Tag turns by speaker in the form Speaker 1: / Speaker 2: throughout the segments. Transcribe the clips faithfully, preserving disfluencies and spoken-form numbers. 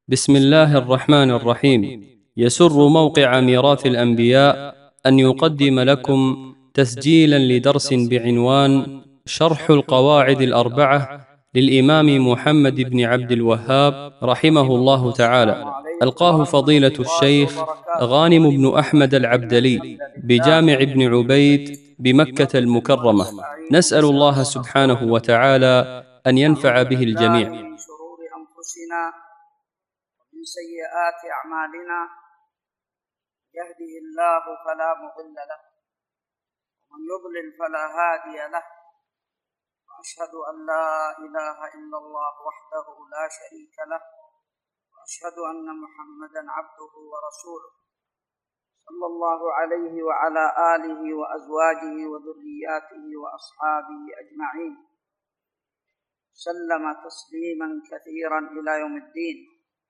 Speaker 1: بسم الله الرحمن الرحيم. يسر موقع ميراث الأنبياء أن يقدم لكم تسجيلا لدرس بعنوان شرح القواعد الأربعة للإمام محمد بن عبد الوهاب رحمه الله تعالى، ألقاه فضيلة الشيخ غانم بن أحمد العبدلي بجامع ابن عبيد بمكة المكرمة. نسأل الله سبحانه وتعالى أن ينفع به الجميع.
Speaker 2: من شرور أنفسنا ومن سيئات أعمالنا، يهده الله فلا مضل له ومن يضلل فلا هادي له، وأشهد أن لا إله إلا الله وحده لا شريك له، وأشهد أن محمدا عبده ورسوله صلى الله عليه وعلى آله وأزواجه وذرياته وأصحابه أجمعين، سلم تسليما كثيرا إلى يوم الدين.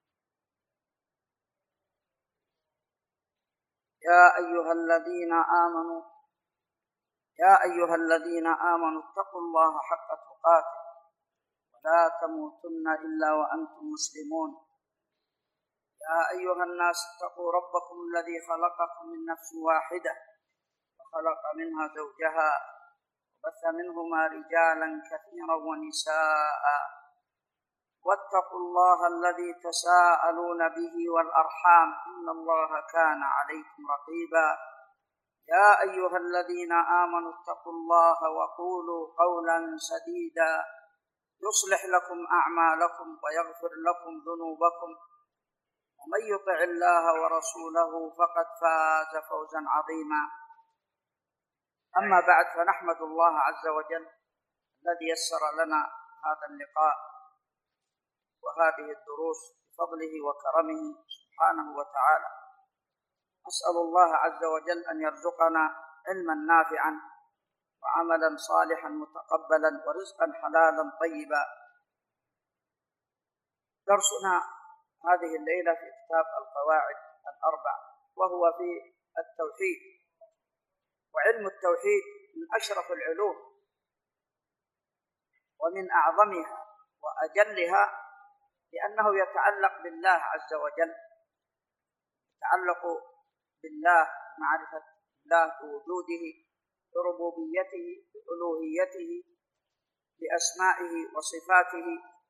Speaker 2: يا أيها الذين آمنوا يا أيها الذين آمنوا اتقوا الله حق تقاته ولا تموتن إلا وأنتم مسلمون. يا أيها الناس اتقوا ربكم الذي خلقكم من نفس واحدة وخلق منها زوجها وبث منهما رجالا كثيرا ونساء، واتقوا الله الذي تساءلون به والأرحام إن الله كان عليكم رقيبا. يا أيها الذين آمنوا اتقوا الله وقولوا قولا سديدا يصلح لكم أعمالكم ويغفر لكم ذنوبكم، ومن يطع الله ورسوله فقد فاز فوزا عظيما. أما بعد، فنحمد الله عز وجل الذي يسر لنا هذا اللقاء وهذه الدروس بفضله وكرمه سبحانه وتعالى. أسأل الله عز وجل أن يرزقنا علما نافعا وعملا صالحا متقبلا ورزقا حلالا طيبا. درسنا هذه الليلة في كتاب القواعد الأربع، وهو في التوحيد. وعلم التوحيد من أشرف العلوم ومن أعظمها وأجلها، لأنه يتعلق بالله عز وجل، يتعلق بالله، معرفة الله بوجوده، بربوبيته، بألوهيته، بأسمائه وصفاته.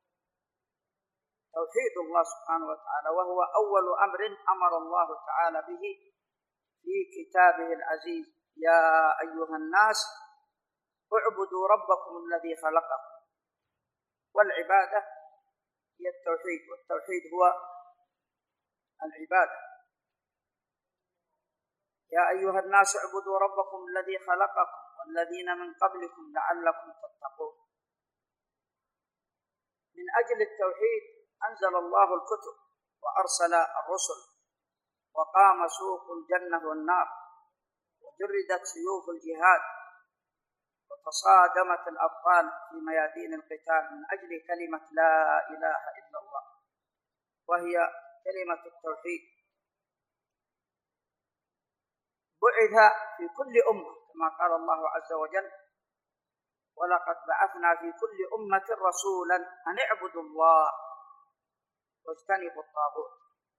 Speaker 2: توحيد الله سبحانه وتعالى، وهو أول أمر أمر الله تعالى به في كتابه العزيز: يا أيها الناس اعبدوا ربكم الذي خلقكم. والعبادة هي التوحيد، والتوحيد هو العبادة. يا أيها الناس اعبدوا ربكم الذي خلقكم والذين من قبلكم لعلكم تتقون. من أجل التوحيد أنزل الله الكتب وأرسل الرسل، وقام سوق الجنة والنار، وجردت سيوف الجهاد، وتصادمت الأبطال في ميادين القتال من أجل كلمة لا إله إلا الله، وهي كلمة التوحيد. بعث في كل أمة كما قال الله عز وجل: ولقد بعثنا في كل أمة رسولا أن اعبدوا الله واجتنبوا الطاغوت.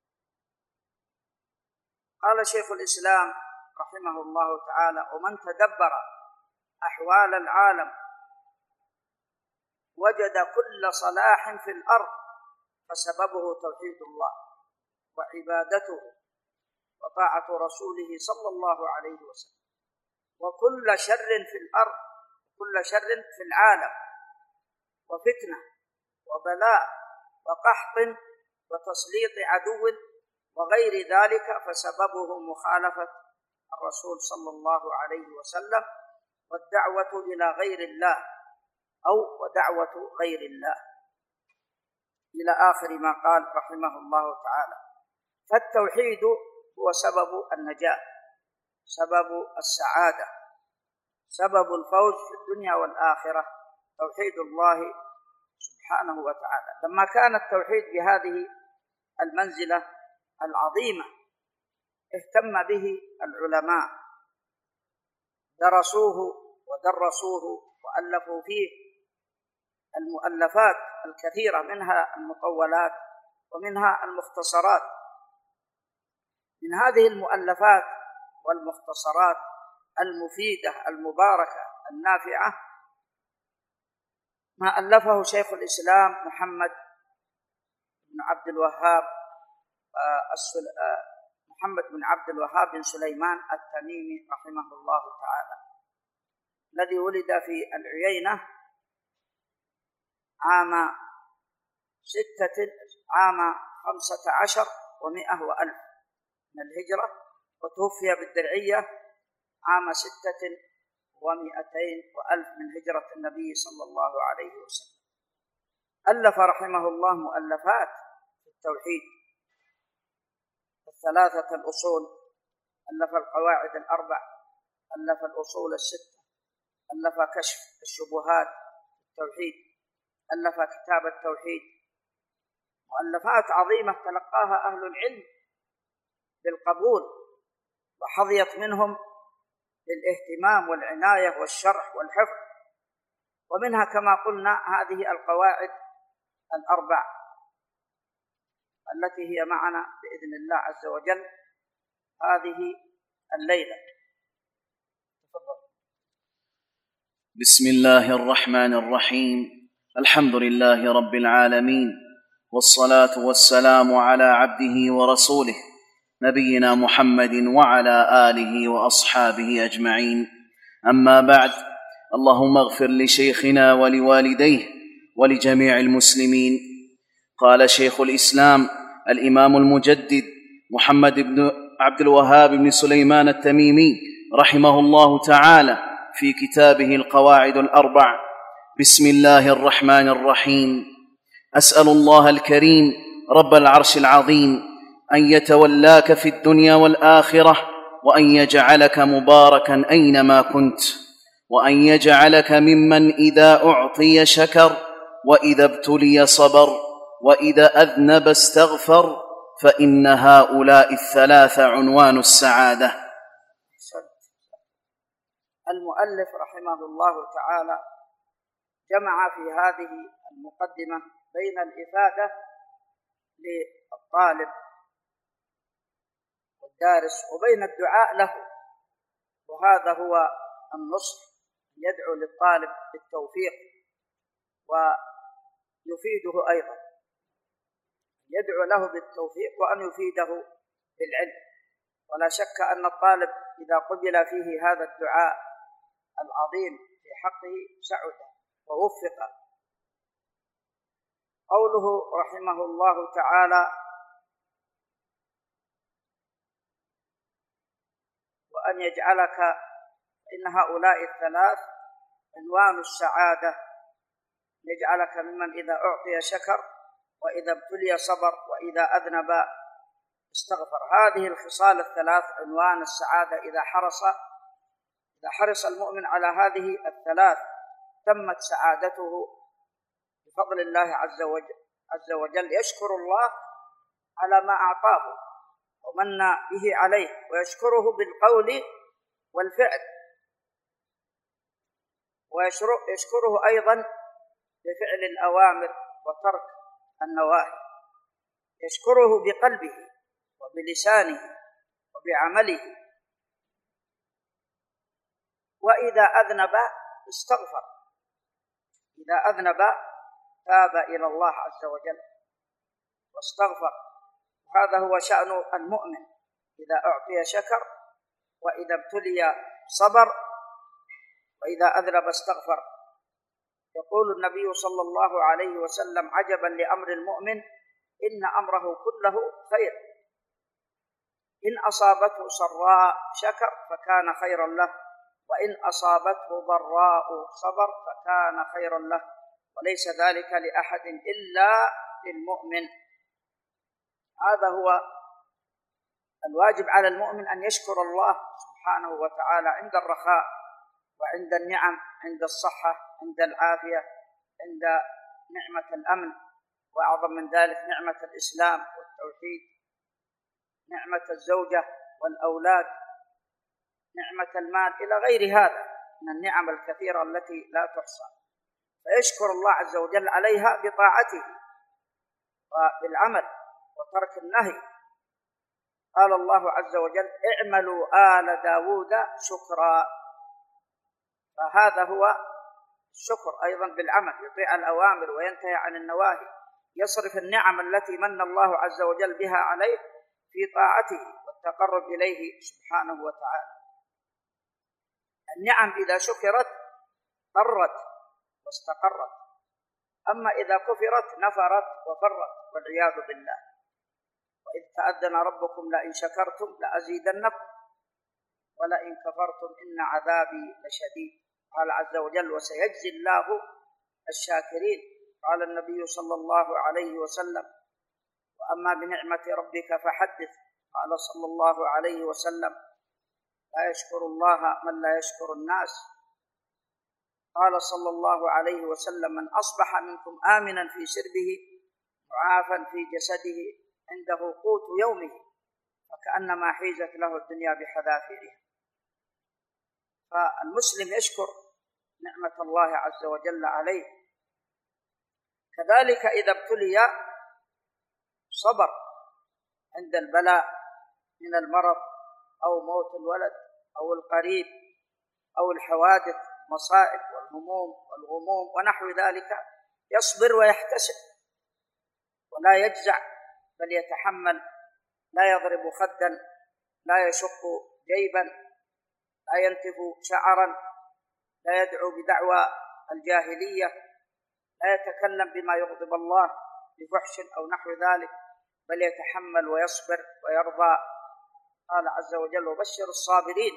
Speaker 2: قال شيخ الإسلام رحمه الله تعالى: ومن تدبر أحوال العالم وجد كل صلاح في الأرض فسببه توحيد الله وعبادته وطاعة رسوله صلى الله عليه وسلم. وكل شر في الأرض، كل شر في العالم، وفتنة وبلاء وقحط وتسليط عدو وغير ذلك فسببه مخالفة الرسول صلى الله عليه وسلم والدعوة إلى غير الله أو ودعوة غير الله، إلى آخر ما قال رحمه الله تعالى. فالتوحيد هو سبب النجاة، سبب السعادة، سبب الفوز في الدنيا والآخرة، توحيد الله سبحانه وتعالى. لما كان التوحيد بهذه المنزلة العظيمة اهتم به العلماء، درسوه ودرسوه وألفوا فيه المؤلفات الكثيرة، منها المطولات ومنها المختصرات. من هذه المؤلفات والمختصرات المفيدة المباركة النافعة ما ألفه شيخ الإسلام محمد بن عبد الوهاب محمد بن عبد الوهاب بن سليمان التميمي رحمه الله تعالى، الذي ولد في العيينة عام ستة عام خمسة عشر ومئة وألف من الهجرة، وتوفي بالدرعية عام ستة ومئتين وألف من هجرة النبي صلى الله عليه وسلم. ألف رحمه الله مؤلفات في التوحيد الثلاثة الأصول، ألف القواعد الأربع، ألف الأصول الستة، ألف كشف الشبهات في التوحيد، ألف كتاب التوحيد. مؤلفات عظيمة تلقاها أهل العلم بالقبول وحظيت منهم بالاهتمام والعناية والشرح والحفظ. ومنها كما قلنا هذه القواعد الأربع التي هي معنا بإذن الله عز وجل هذه الليلة. تفضل.
Speaker 3: بسم الله الرحمن الرحيم. الحمد لله رب العالمين، والصلاة والسلام على عبده ورسوله نبينا محمد وعلى آله وأصحابه أجمعين. أما بعد، اللهم اغفر لشيخنا ولوالديه ولجميع المسلمين. قال شيخ الإسلام الإمام المجدد محمد بن عبد الوهاب بن سليمان التميمي رحمه الله تعالى في كتابه القواعد الأربع: بسم الله الرحمن الرحيم. أسأل الله الكريم رب العرش العظيم أن يتولاك في الدنيا والآخرة، وأن يجعلك مباركا أينما كنت، وأن يجعلك ممن إذا أعطي شكر، وإذا ابتلي صبر، وإذا أذنب استغفر، فإن هؤلاء الثلاثة عنوان السعادة.
Speaker 2: المؤلف رحمه الله تعالى جمع في هذه المقدمة بين الإفادة للطالب والدارس وبين الدعاء له، وهذا هو النصح، يدعو للطالب بالتوفيق ويفيده أيضا، يدعو له بالتوفيق وأن يفيده بالعلم. ولا شك أن الطالب إذا قبل فيه هذا الدعاء العظيم في حقه سعد ووفق. قوله رحمه الله تعالى: وأن يجعلك، إن هؤلاء الثلاث عنوان السعادة، يجعلك ممن إذا أعطي شكر، وإذا ابتلي صبر، وإذا أذنب استغفر. هذه الخصال الثلاث عنوان السعادة. إذا حرص إذا حرص المؤمن على هذه الثلاث تمت سعادته بفضل الله عز وجل عز وجل يشكر الله على ما أعطاه ومن به عليه، ويشكره بالقول والفعل، ويشكره أيضا بفعل الأوامر وترك النواهي، يشكره بقلبه وبلسانه وبعمله. وإذا أذنب استغفر، إذا أذنب تاب إلى الله عز وجل واستغفر. هذا هو شأن المؤمن، إذا أعطي شكر، وإذا ابتلي صبر، وإذا أذنب استغفر. يقول النبي صلى الله عليه وسلم: عجبا لأمر المؤمن، إن أمره كله خير، إن أصابته سراء شكر فكان خيرا له، وإن أصابته ضراء صبر فكان خيرا له، وليس ذلك لأحد إلا للمؤمن. هذا هو الواجب على المؤمن، أن يشكر الله سبحانه وتعالى عند الرخاء وعند النعم، عند الصحة، عند العافية، عند نعمة الأمن، وأعظم من ذلك نعمة الإسلام والتوحيد، نعمة الزوجة والأولاد، نعمة المال، إلى غير هذا من النعم الكثيرة التي لا تحصى. فيشكر الله عز وجل عليها بطاعته وبالعمل وترك النهي. قال الله عز وجل: اعملوا آل داود شكرا. فهذا هو الشكر أيضا بالعمل، يطيع الأوامر وينتهي عن النواهي، يصرف النعم التي من الله عز وجل بها عليه في طاعته والتقرب إليه سبحانه وتعالى. النعم إذا شكرت قرت واستقرت، أما إذا كفرت نفرت وفرت والعياذ بالله. وإذ تأذن ربكم لئن شكرتم لأزيدنكم ولئن كفرتم إن عذابي لشديد. قال عز وجل: وسيجزي الله الشاكرين. قال النبي صلى الله عليه وسلم: وأما بنعمة ربك فحدث. قال صلى الله عليه وسلم: لا يشكر الله من لا يشكر الناس. قال صلى الله عليه وسلم: من أصبح منكم آمنا في سربه معافا في جسده عنده قوت يومه فكأنما حيزت له الدنيا بحذافيرها. فالمسلم يشكر نعمة الله عز وجل عليه. كذلك إذا ابتلي صبر عند البلاء من المرض أو موت الولد أو القريب أو الحوادث المصائب والهموم والغموم ونحو ذلك، يصبر ويحتسب ولا يجزع بل يتحمل، لا يضرب خدا، لا يشق جيبا، لا ينتف شعرا، لا يدعو بدعوى الجاهلية، لا يتكلم بما يغضب الله بفحش أو نحو ذلك، بل يتحمل ويصبر ويرضى. قال عز وجل: وبشر الصابرين.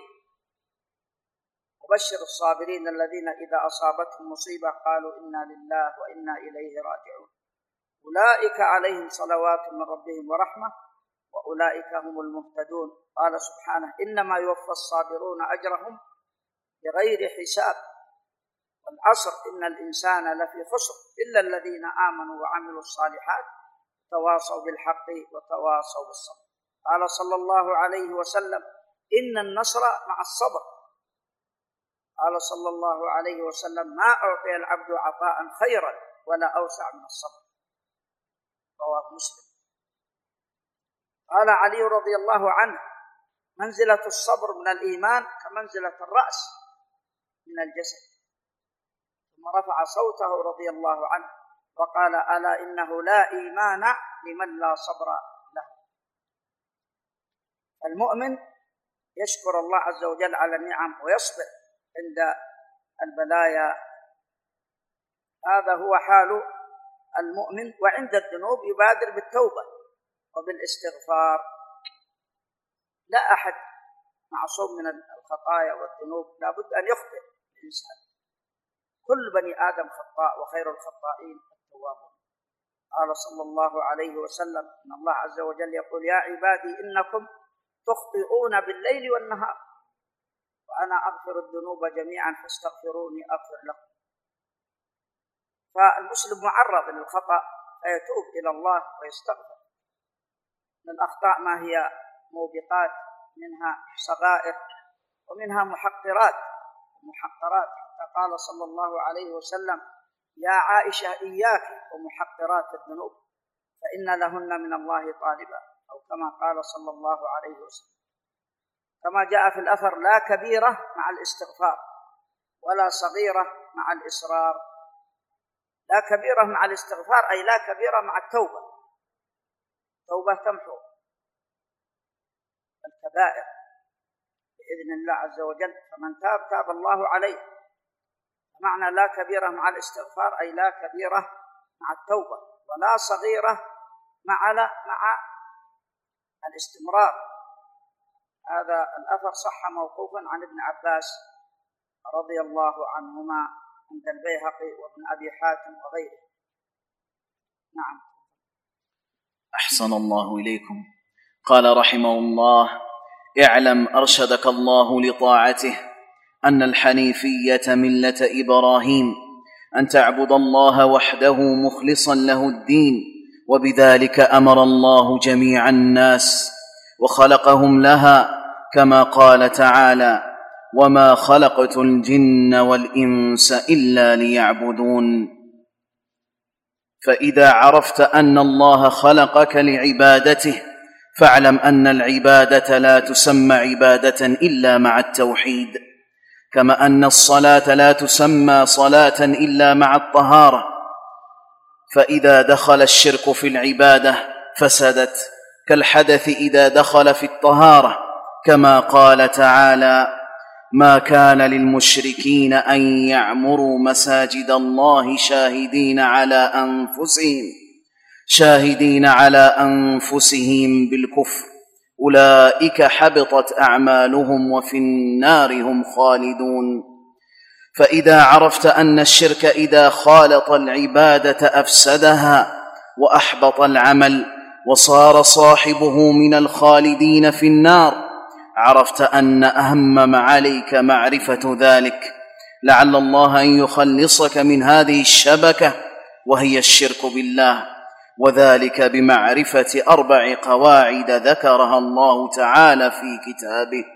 Speaker 2: وبشر الصابرين الذين إذا أصابتهم مصيبة قالوا إنا لله وإنا إليه راجعون أولئك عليهم صلوات من ربهم ورحمة وأولئك هم المهتدون. قال سبحانه: إنما يوفى الصابرون أجرهم بغير حساب. والعصر إن الإنسان لفي خسر إلا الذين آمنوا وعملوا الصالحات تواصوا بالحق وتواصوا بالصبر. قال صلى الله عليه وسلم: إن النصر مع الصبر. قال صلى الله عليه وسلم: ما أعطي العبد عطاء خيرا ولا أوسع من الصبر. رواه مسلم. قال علي رضي الله عنه: منزلة الصبر من الإيمان كمنزلة الرأس من الجسد. ثم رفع صوته رضي الله عنه وقال: ألا إنه لا إيمان لمن لا صبر له. المؤمن يشكر الله عز وجل على النعم ويصبر عند البلايا. هذا هو حال المؤمن. وعند الذنوب يبادر بالتوبة وبالاستغفار. لا أحد معصوم من الخطايا والذنوب، لا بد أن يخطئ الإنسان. كل بني آدم خطاء وخير الخطائين التوابون. قال صلى الله عليه وسلم: إن الله عز وجل يقول: يا عبادي إنكم تخطئون بالليل والنهار وأنا أغفر الذنوب جميعا فاستغفروني أغفر لكم. فالمسلم معرض للخطأ فيتوب إلى الله ويستغفر. من الأخطاء ما هي موبقات، منها صغائر ومنها محقرات ومحقرات، حتى قال صلى الله عليه وسلم: يا عائشة إياك ومحقرات الذنوب فإن لهن من الله طالبا، أو كما قال صلى الله عليه وسلم. كما جاء في الأثر: لا كبيرة مع الاستغفار ولا صغيرة مع الإصرار. لا كبيرة مع الاستغفار أي لا كبيرة مع التوبة. توبة تمحو الكبائر بإذن الله عز وجل، فمن تاب تاب الله عليه. معنى لا كبيرة مع الاستغفار أي لا كبيرة مع التوبة، ولا صغيرة مع مع الاستمرار. هذا الأثر صح موقوفا عن ابن عباس رضي الله عنهما عند البيهقي وابن أبي حاتم وغيره. نعم.
Speaker 3: أحسن الله إليكم. قال رحمه الله: اعلم أرشدك الله لطاعته أن الحنيفية ملة إبراهيم، أن تعبد الله وحده مخلصا له الدين، وبذلك أمر الله جميع الناس وخلقهم لها، كما قال تعالى: وما خلقت الجن والإنس إلا ليعبدون. فإذا عرفت أن الله خلقك لعبادته فاعلم أن العبادة لا تسمى عبادة إلا مع التوحيد، كما أن الصلاة لا تسمى صلاة إلا مع الطهارة. فإذا دخل الشرك في العبادة فسدت، كالحدث إذا دخل في الطهارة، كما قال تعالى: ما كان للمشركين أن يعمروا مساجد الله شاهدين على أنفسهم شاهدين على أنفسهم بالكفر أولئك حبطت أعمالهم وفي النار هم خالدون. فإذا عرفت أن الشرك إذا خالط العبادة أفسدها وأحبط العمل وصار صاحبه من الخالدين في النار، عرفت أن أهم ما عليك معرفة ذلك، لعل الله أن يخلصك من هذه الشبكة وهي الشرك بالله، وذلك بمعرفة أربع قواعد ذكرها الله تعالى في كتابه.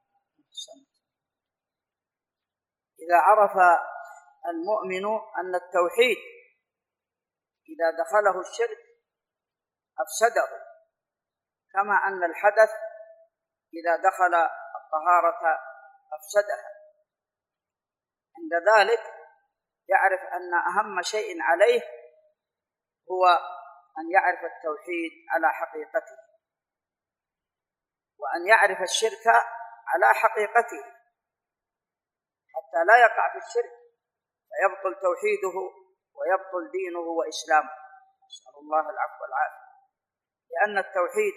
Speaker 2: إذا عرف المؤمن أن التوحيد إذا دخله الشرك أفسده، كما أن الحدث إذا دخل الطهارة أفسدها، عند ذلك يعرف أن أهم شيء عليه هو أن يعرف التوحيد على حقيقته، وأن يعرف الشرك على حقيقته حتى لا يقع في الشرك فيبطل توحيده ويبطل دينه وإسلامه، نسأل الله العفو والعافية. لأن التوحيد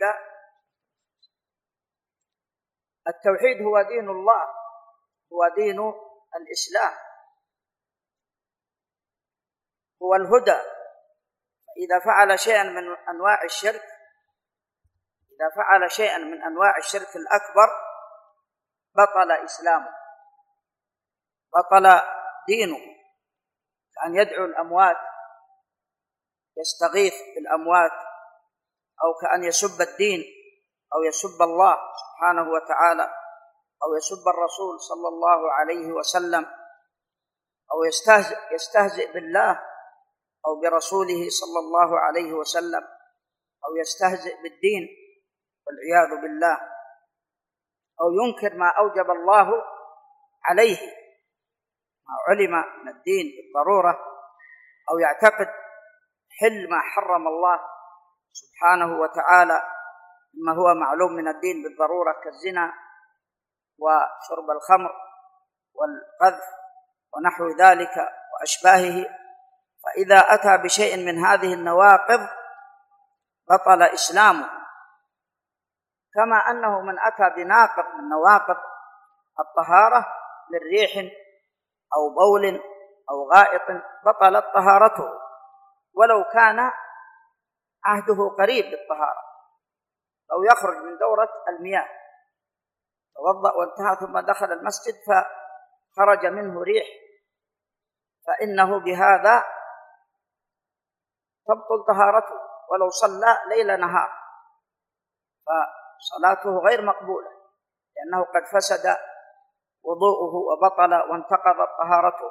Speaker 2: التوحيد هو دين الله، هو دين الإسلام، هو الهدى. إذا فعل شيئا من أنواع الشرك إذا فعل شيئا من أنواع الشرك الأكبر بطل إسلامه، بطل دينه، كأن يدعو الأموات، يستغيث بالأموات، أو كأن يسب الدين أو يسب الله سبحانه وتعالى، أو يسب الرسول صلى الله عليه وسلم، أو يستهزئ, يستهزئ بالله أو برسوله صلى الله عليه وسلم، أو يستهزئ بالدين والعياذ بالله، أو ينكر ما أوجب الله عليه ما علم من الدين بالضرورة، أو يعتقد حل ما حرم الله سبحانه وتعالى مما هو معلوم من الدين بالضرورة كالزنا وشرب الخمر والقذف ونحو ذلك وأشباهه. فإذا أتى بشيء من هذه النواقض بطل إسلامه، كما أنه من أتى بناقض من نواقض الطهارة من ريح أو بول أو غائط بطلت طهارته ولو كان عهده قريب بالطهارة. لو يخرج من دورة المياه توضأ وانتهى ثم دخل المسجد فخرج منه ريح، فإنه بهذا تبطل طهارته ولو صلى ليل نهار، فصلاته غير مقبولة لأنه قد فسد وضوءه وبطل وانتقضت طهارته.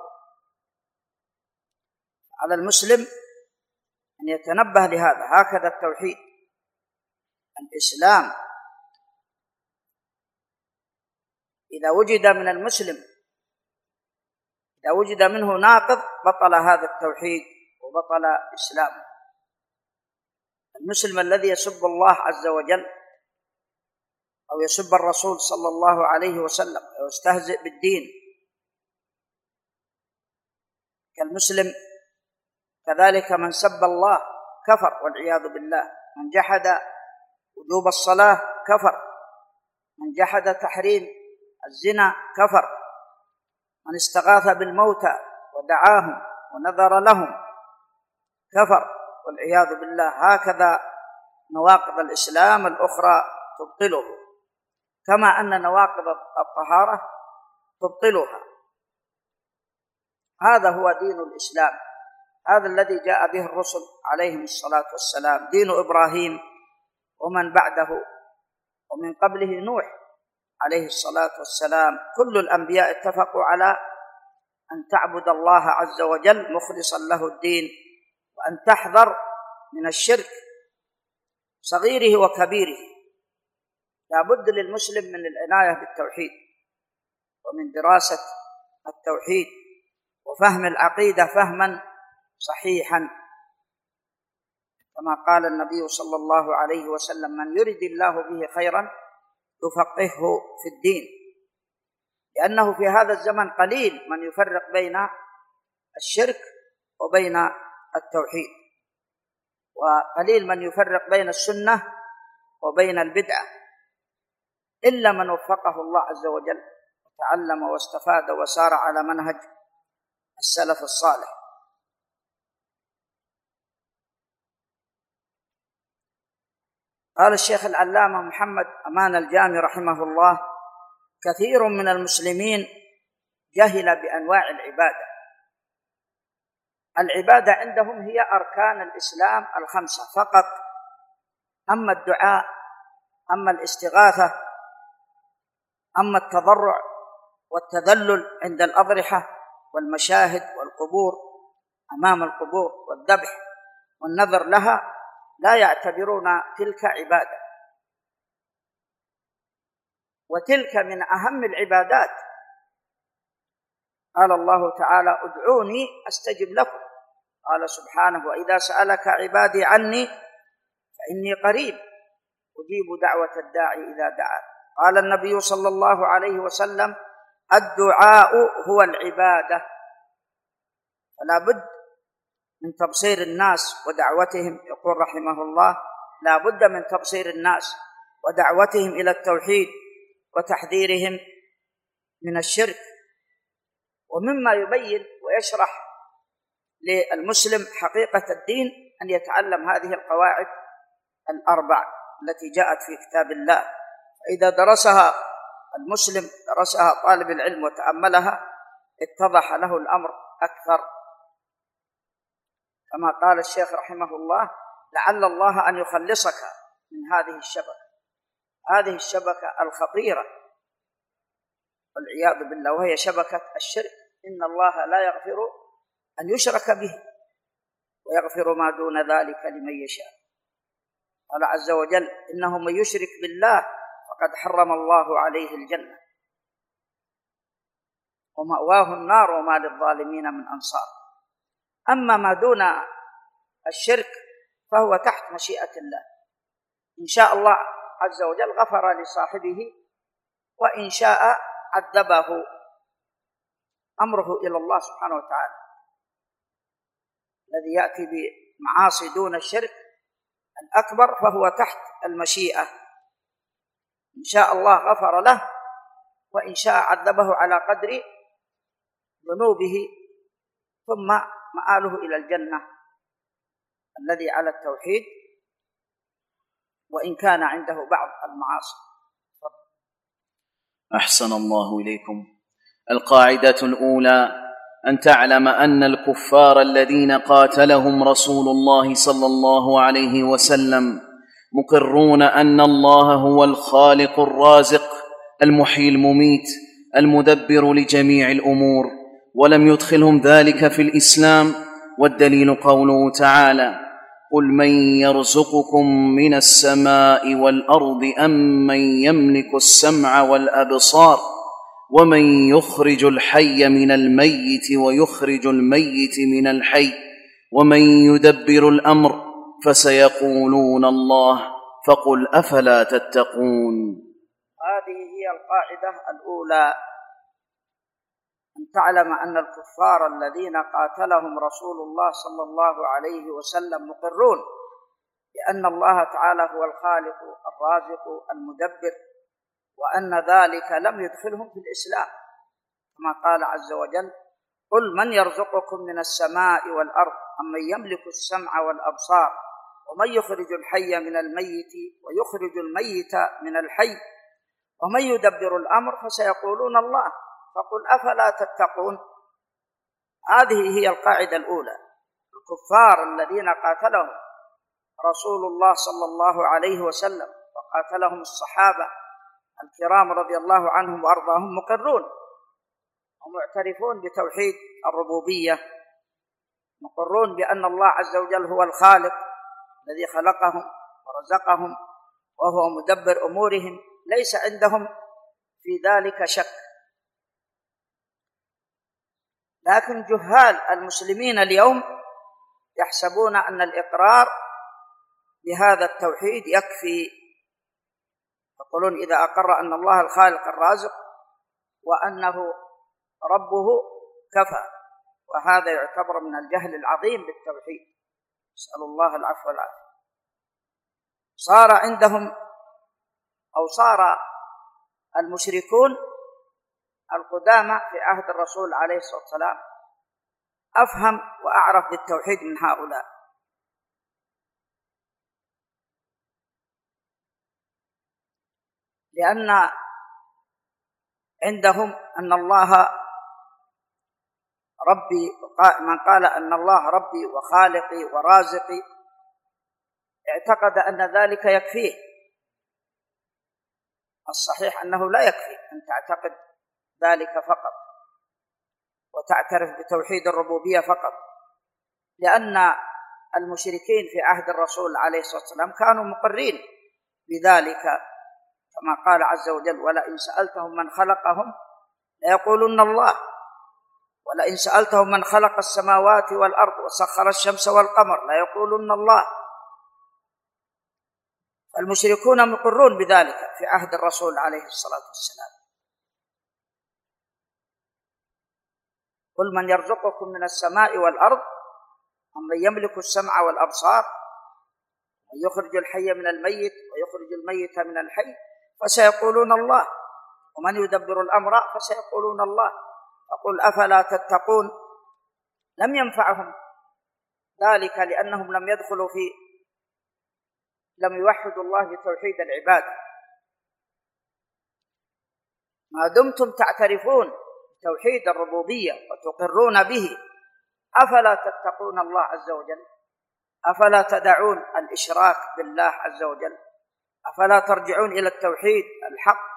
Speaker 2: على المسلم أن يتنبه لهذا. هكذا التوحيد الإسلام إذا وجد من المسلم إذا وجد منه ناقض بطل هذا التوحيد وبطل إسلامه. المسلم الذي يسب الله عز وجل أو يسب الرسول صلى الله عليه وسلم أو يستهزئ بالدين كالمسلم كذلك من سب الله كفر والعياذ بالله. من جحد وجوب الصلاة كفر، من جحد تحريم الزنا كفر، من استغاث بالموتى ودعاهم ونذر لهم كفر والعياذ بالله. هكذا نواقض الإسلام الأخرى تبطله، كما أن نواقض الطهارة تبطلها. هذا هو دين الإسلام، هذا الذي جاء به الرسل عليهم الصلاة والسلام، دين إبراهيم ومن بعده ومن قبله نوح عليه الصلاة والسلام. كل الأنبياء اتفقوا على أن تعبد الله عز وجل مخلصا له الدين وأن تحذر من الشرك صغيره وكبيره. لا بد للمسلم من العناية بالتوحيد ومن دراسة التوحيد وفهم العقيدة فهما صحيحا، كما قال النبي صلى الله عليه وسلم: من يرد الله به خيرا يفقهه في الدين، لأنه في هذا الزمن قليل من يفرق بين الشرك وبين التوحيد، وقليل من يفرق بين السنة وبين البدعة، إلا من وفقه الله عز وجل وتعلم واستفاد وسار على منهج السلف الصالح. قال الشيخ العلامة محمد أمان الجامي رحمه الله: كثير من المسلمين جهل بأنواع العبادة. العبادة عندهم هي أركان الإسلام الخمسة فقط، أما الدعاء، أما الاستغاثة، أما التضرع والتذلل عند الأضرحة والمشاهد والقبور أمام القبور والذبح والنذر لها، لا يعتبرون تلك عبادة، وتلك من أهم العبادات. قال الله تعالى: ادعوني أستجب لكم. قال سبحانه: وإذا سألك عبادي عني فإني قريب أجيب دعوة الداعي إذا دعان. قال النبي صلى الله عليه وسلم: الدعاء هو العبادة. فلا بد من تبصير الناس ودعوتهم. يقول رحمه الله: لا بد من تبصير الناس ودعوتهم إلى التوحيد وتحذيرهم من الشرك. ومما يبين ويشرح للمسلم حقيقة الدين أن يتعلم هذه القواعد الأربع التي جاءت في كتاب الله، فإذا درسها المسلم، درسها طالب العلم وتأملها، اتضح له الأمر أكثر. كما قال الشيخ رحمه الله: لعل الله أن يخلصك من هذه الشبكة، هذه الشبكة الخطيرة والعياذ بالله، وهي شبكة الشرك. إن الله لا يغفر أن يشرك به ويغفر ما دون ذلك لمن يشاء. قال عز وجل: إنه من يشرك بالله فقد حرم الله عليه الجنة ومأواه النار وما للظالمين من أنصار. أما ما دون الشرك فهو تحت مشيئة الله، إن شاء الله عز وجل غفر لصاحبه، وإن شاء عذبه، أمره إلى الله سبحانه وتعالى. الذي يأتي بمعاصي دون الشرك الأكبر فهو تحت المشيئة، إن شاء الله غفر له، وإن شاء عذبه على قدر ذنوبه، ثم مآله إلى الجنة الذي على التوحيد، وإن كان عنده بعض المعاصي.
Speaker 3: أحسن الله إليكم. القاعدة الأولى: أن تعلم أن الكفار الذين قاتلهم رسول الله صلى الله عليه وسلم مقرون أن الله هو الخالق الرازق المحيي المميت المدبر لجميع الأمور، ولم يدخلهم ذلك في الإسلام، والدليل قوله تعالى: قل من يرزقكم من السماء والأرض أم من يملك السمع والأبصار ومن يخرج الحي من الميت ويخرج الميت من الحي ومن يدبر الأمر فسيقولون الله فقل أفلا تتقون.
Speaker 2: هذه هي القاعدة الأولى: أن تعلم أن الكفار الذين قاتلهم رسول الله صلى الله عليه وسلم مقرون بأن الله تعالى هو الخالق الرازق المدبر، وأن ذلك لم يدخلهم في الإسلام، كما قال عز وجل: قل من يرزقكم من السماء والأرض أم من يملك السمع والأبصار ومن يخرج الحي من الميت ويخرج الميت من الحي ومن يدبر الأمر فسيقولون الله فقل أفلا تتقون. هذه هي القاعدة الأولى. الكفار الذين قاتلهم رسول الله صلى الله عليه وسلم وقاتلهم الصحابة الكرام رضي الله عنهم وأرضاهم مقرون ومعترفون بتوحيد الربوبية مقرون بأن الله عز وجل هو الخالق الذي خلقهم ورزقهم وهو مدبر أمورهم، ليس عندهم في ذلك شك. لكن جهال المسلمين اليوم يحسبون أن الإقرار بهذا التوحيد يكفي، يقولون إذا أقر أن الله الخالق الرازق وأنه ربه كفى، وهذا يعتبر من الجهل العظيم بالتوحيد، نسأل الله العفو والعافية. صار عندهم أو صار المشركون القدامى في عهد الرسول عليه الصلاة والسلام أفهم وأعرف بالتوحيد من هؤلاء، لأن عندهم أن الله ربي، من قال أن الله ربي وخالقي ورازقي اعتقد أن ذلك يكفيه. الصحيح أنه لا يكفي أن تعتقد ذلك فقط وتعترف بتوحيد الربوبية فقط، لأن المشركين في عهد الرسول عليه الصلاة والسلام كانوا مقرين بذلك، كما قال عز وجل: ولئن سألتهم من خلقهم ليقولن الله، ولئن سألتهم من خلق السماوات والأرض وسخر الشمس والقمر ليقولن الله. المشركون مقرون بذلك في عهد الرسول عليه الصلاة والسلام. قل من يرزقكم من السماء والأرض أمن يملك السمع والأبصار ويخرج الحي من الميت ويخرج الميت من الحي فسيقولون الله، ومن يدبر الأمر فسيقولون الله. فقل أفلا تتقون. لم ينفعهم ذلك لأنهم لم يدخلوا في لم يوحدوا الله بتوحيد العبادة. ما دمتم تعترفون بتوحيد الربوبية وتقرون به أفلا تتقون الله عز وجل؟ أفلا تدعون الإشراك بالله عز وجل؟ أفلا ترجعون إلى التوحيد الحق؟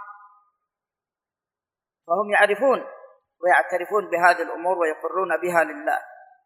Speaker 2: فهم يعرفون ويعترفون بهذه الأمور ويقرون بها لله،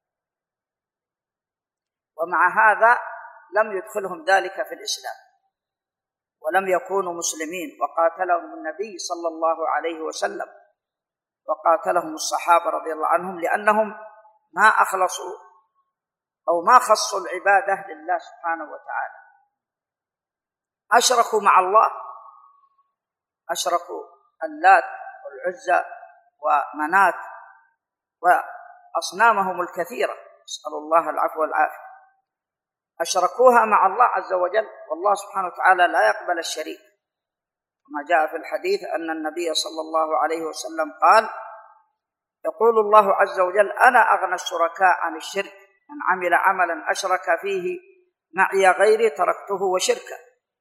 Speaker 2: ومع هذا لم يدخلهم ذلك في الإسلام ولم يكونوا مسلمين، وقاتلهم النبي صلى الله عليه وسلم وقاتلهم الصحابة رضي الله عنهم، لأنهم ما أخلصوا أو ما خصوا العبادة لله سبحانه وتعالى، أشركوا مع الله، أشركوا اللات والعزى ومنات وأصنامهم الكثيرة، نسأل الله العفو والعافية، أشركوها مع الله عز وجل، والله سبحانه وتعالى لا يقبل الشريك، كما جاء في الحديث أن النبي صلى الله عليه وسلم قال: يقول الله عز وجل: أنا أغنى الشركاء عن الشرك، من عمل عملا أشرك فيه معي غيري تركته وشركه.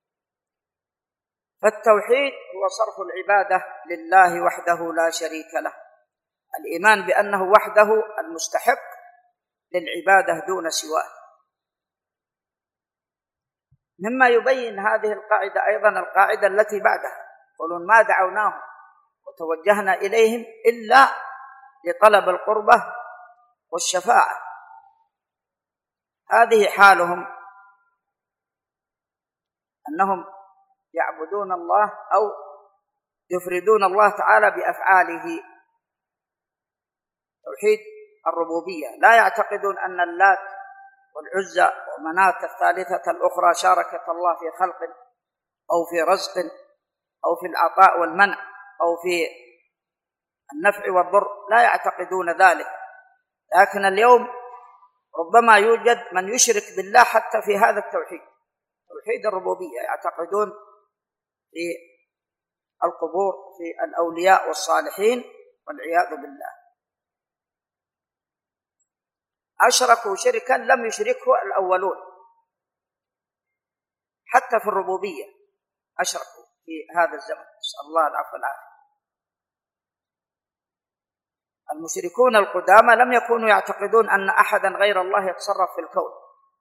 Speaker 2: فالتوحيد هو صرف العبادة لله وحده لا شريك له، الإيمان بأنه وحده المستحق للعبادة دون سواه. مما يبين هذه القاعدة أيضا القاعدة التي بعدها، يقولون: ما دعوناهم وتوجهنا إليهم إلا لطلب القربة والشفاعة. هذه حالهم، أنهم يعبدون الله أو يفردون الله تعالى بأفعاله، توحيد الربوبية، لا يعتقدون أن اللات والعزى ومناة الثالثة الأخرى شاركت الله في خلق أو في رزق أو في العطاء والمنع أو في النفع والضر، لا يعتقدون ذلك. لكن اليوم ربما يوجد من يشرك بالله حتى في هذا التوحيد، توحيد الربوبية، يعتقدون في القبور، في الأولياء والصالحين، والعياذ بالله. أشركوا شركا لم يشركه الأولون، حتى في الربوبية أشركوا في هذا الزمن، نسأل الله العفو والعافية. المشركون القدامى لم يكونوا يعتقدون أن أحدا غير الله يتصرف في الكون،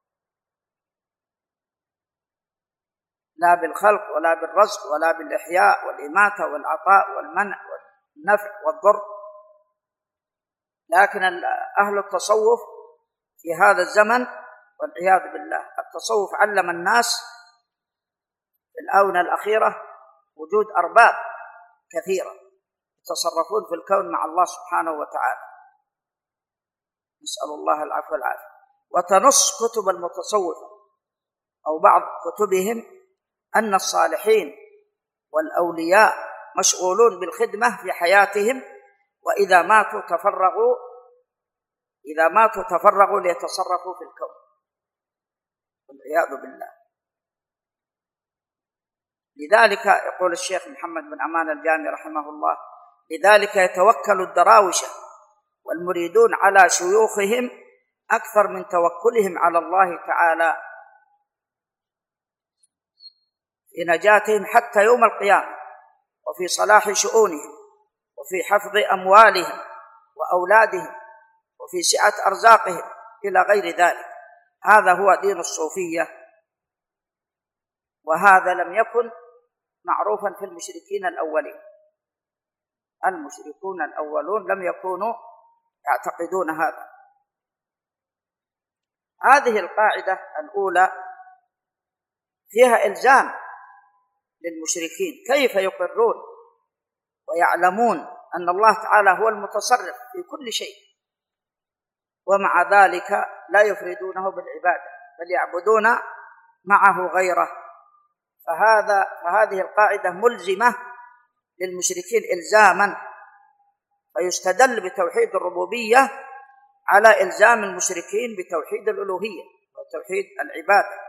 Speaker 2: لا بالخلق ولا بالرزق ولا بالإحياء والإماتة والعطاء والمنع والنفع والضر. لكن أهل التصوف في هذا الزمن والعياذ بالله. التصوف علم الناس في الآونة الأخيرة وجود أرباب كثيرة يتصرفون في الكون مع الله سبحانه وتعالى، نسأل الله العفو والعافية. وتنص كتب المتصوفة أو بعض كتبهم أن الصالحين والأولياء مشغولون بالخدمة في حياتهم، وإذا ماتوا تفرغوا إذا ماتوا تفرغوا ليتصرفوا في الكون والعياذ بالله. لذلك يقول الشيخ محمد بن أمان الجامي رحمه الله: لذلك يتوكل الدراوشة والمريدون على شيوخهم أكثر من توكلهم على الله تعالى في نجاتهم حتى يوم القيامة، وفي صلاح شؤونهم، وفي حفظ أموالهم وأولادهم، وفي سعة أرزاقهم إلى غير ذلك. هذا هو دين الصوفية، وهذا لم يكن معروفا في المشركين الأولين. المشركون الأولون لم يكونوا يعتقدون هذا. هذه القاعدة الأولى فيها إلزام للمشركين، كيف يقرون ويعلمون أن الله تعالى هو المتصرف في كل شيء، ومع ذلك لا يفردونه بالعبادة بل يعبدون معه غيره. فهذا فهذه القاعدة ملزمة للمشركين إلزاما، فيستدل بتوحيد الربوبية على إلزام المشركين بتوحيد الألوهية وتوحيد العبادة.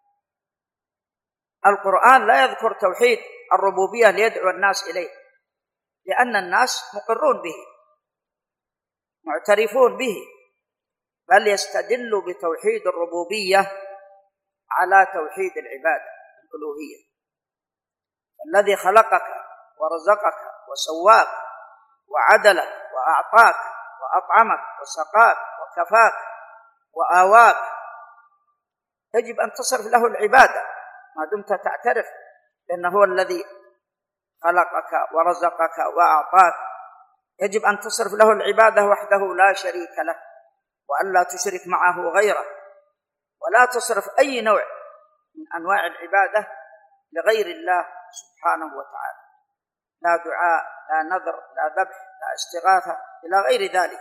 Speaker 2: القرآن لا يذكر توحيد الربوبية ليدعو الناس إليه، لأن الناس مقرون به معترفون به، بل يستدل بتوحيد الربوبية على توحيد العبادة الألوهية. الذي خلقك ورزقك وسواك وعدلك وأعطاك وأطعمك وسقاك وكفاك وآواك، يجب أن تصرف له العبادة ما دمت تعترف بأنه هو الذي خلقك ورزقك وأعطاك. يجب أن تصرف له العبادة وحده لا شريك له، وأن لا تشرك معه غيره، ولا تصرف أي نوع من أنواع العبادة لغير الله سبحانه وتعالى، لا دعاء لا نذر لا ذبح لا استغاثة إلى غير ذلك.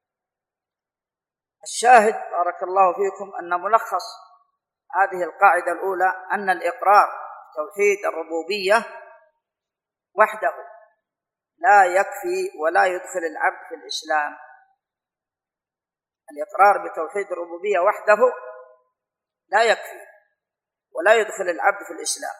Speaker 2: الشاهد بارك الله فيكم أن ملخص هذه القاعدة الأولى أن الإقرار بتوحيد الربوبية وحده لا يكفي ولا يدخل العبد في الإسلام. الإقرار بتوحيد الربوبية وحده لا يكفي ولا يدخل العبد في الإسلام.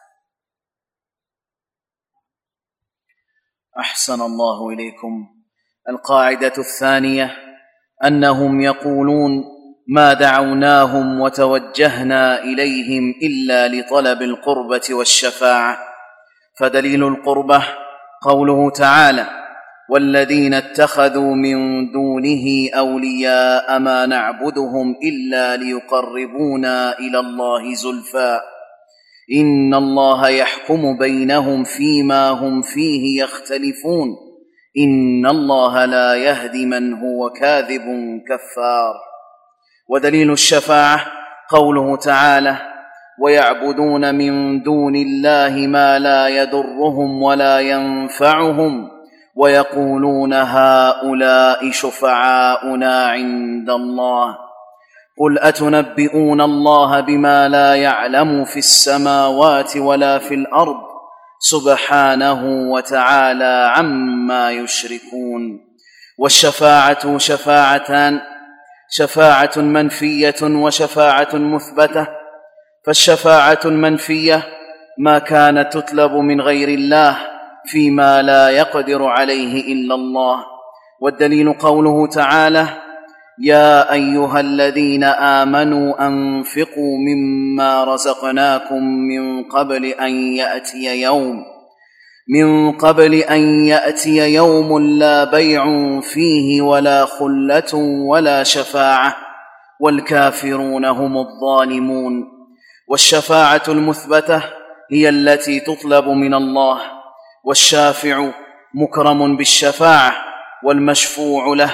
Speaker 3: أحسن الله إليكم. القاعدة الثانية أنهم يقولون: ما دعوناهم وتوجهنا إليهم إلا لطلب القربة والشفاعة. فدليل القربة قوله تعالى: والذين اتخذوا من دونه أولياء ما نعبدهم إلا ليقربونا إلى الله زلفى إن الله يحكم بينهم فيما هم فيه يختلفون إن الله لا يهدي من هو كاذب كفار. ودليل الشفاعة قوله تعالى: ويعبدون من دون الله ما لا يضرهم ولا ينفعهم ويقولون هؤلاء شفعاؤنا عند الله قل أتنبئون الله بما لا يعلم في السماوات ولا في الأرض سبحانه وتعالى عما يشركون. والشفاعة شفاعتان: شفاعة منفية وشفاعة مثبتة. فالشفاعة المنفية ما كانت تطلب من غير الله فيما لا يقدر عليه إلا الله. والدليل قوله تعالى: يا أيها الذين آمنوا أنفقوا مما رزقناكم من قبل أن يأتي يوم من قبل أن يأتي يوم لا بيع فيه ولا خلة ولا شفاعة والكافرون هم الظالمون. والشفاعة المثبتة هي التي تطلب من الله، والشافع مكرم بالشفاعة والمشفوع له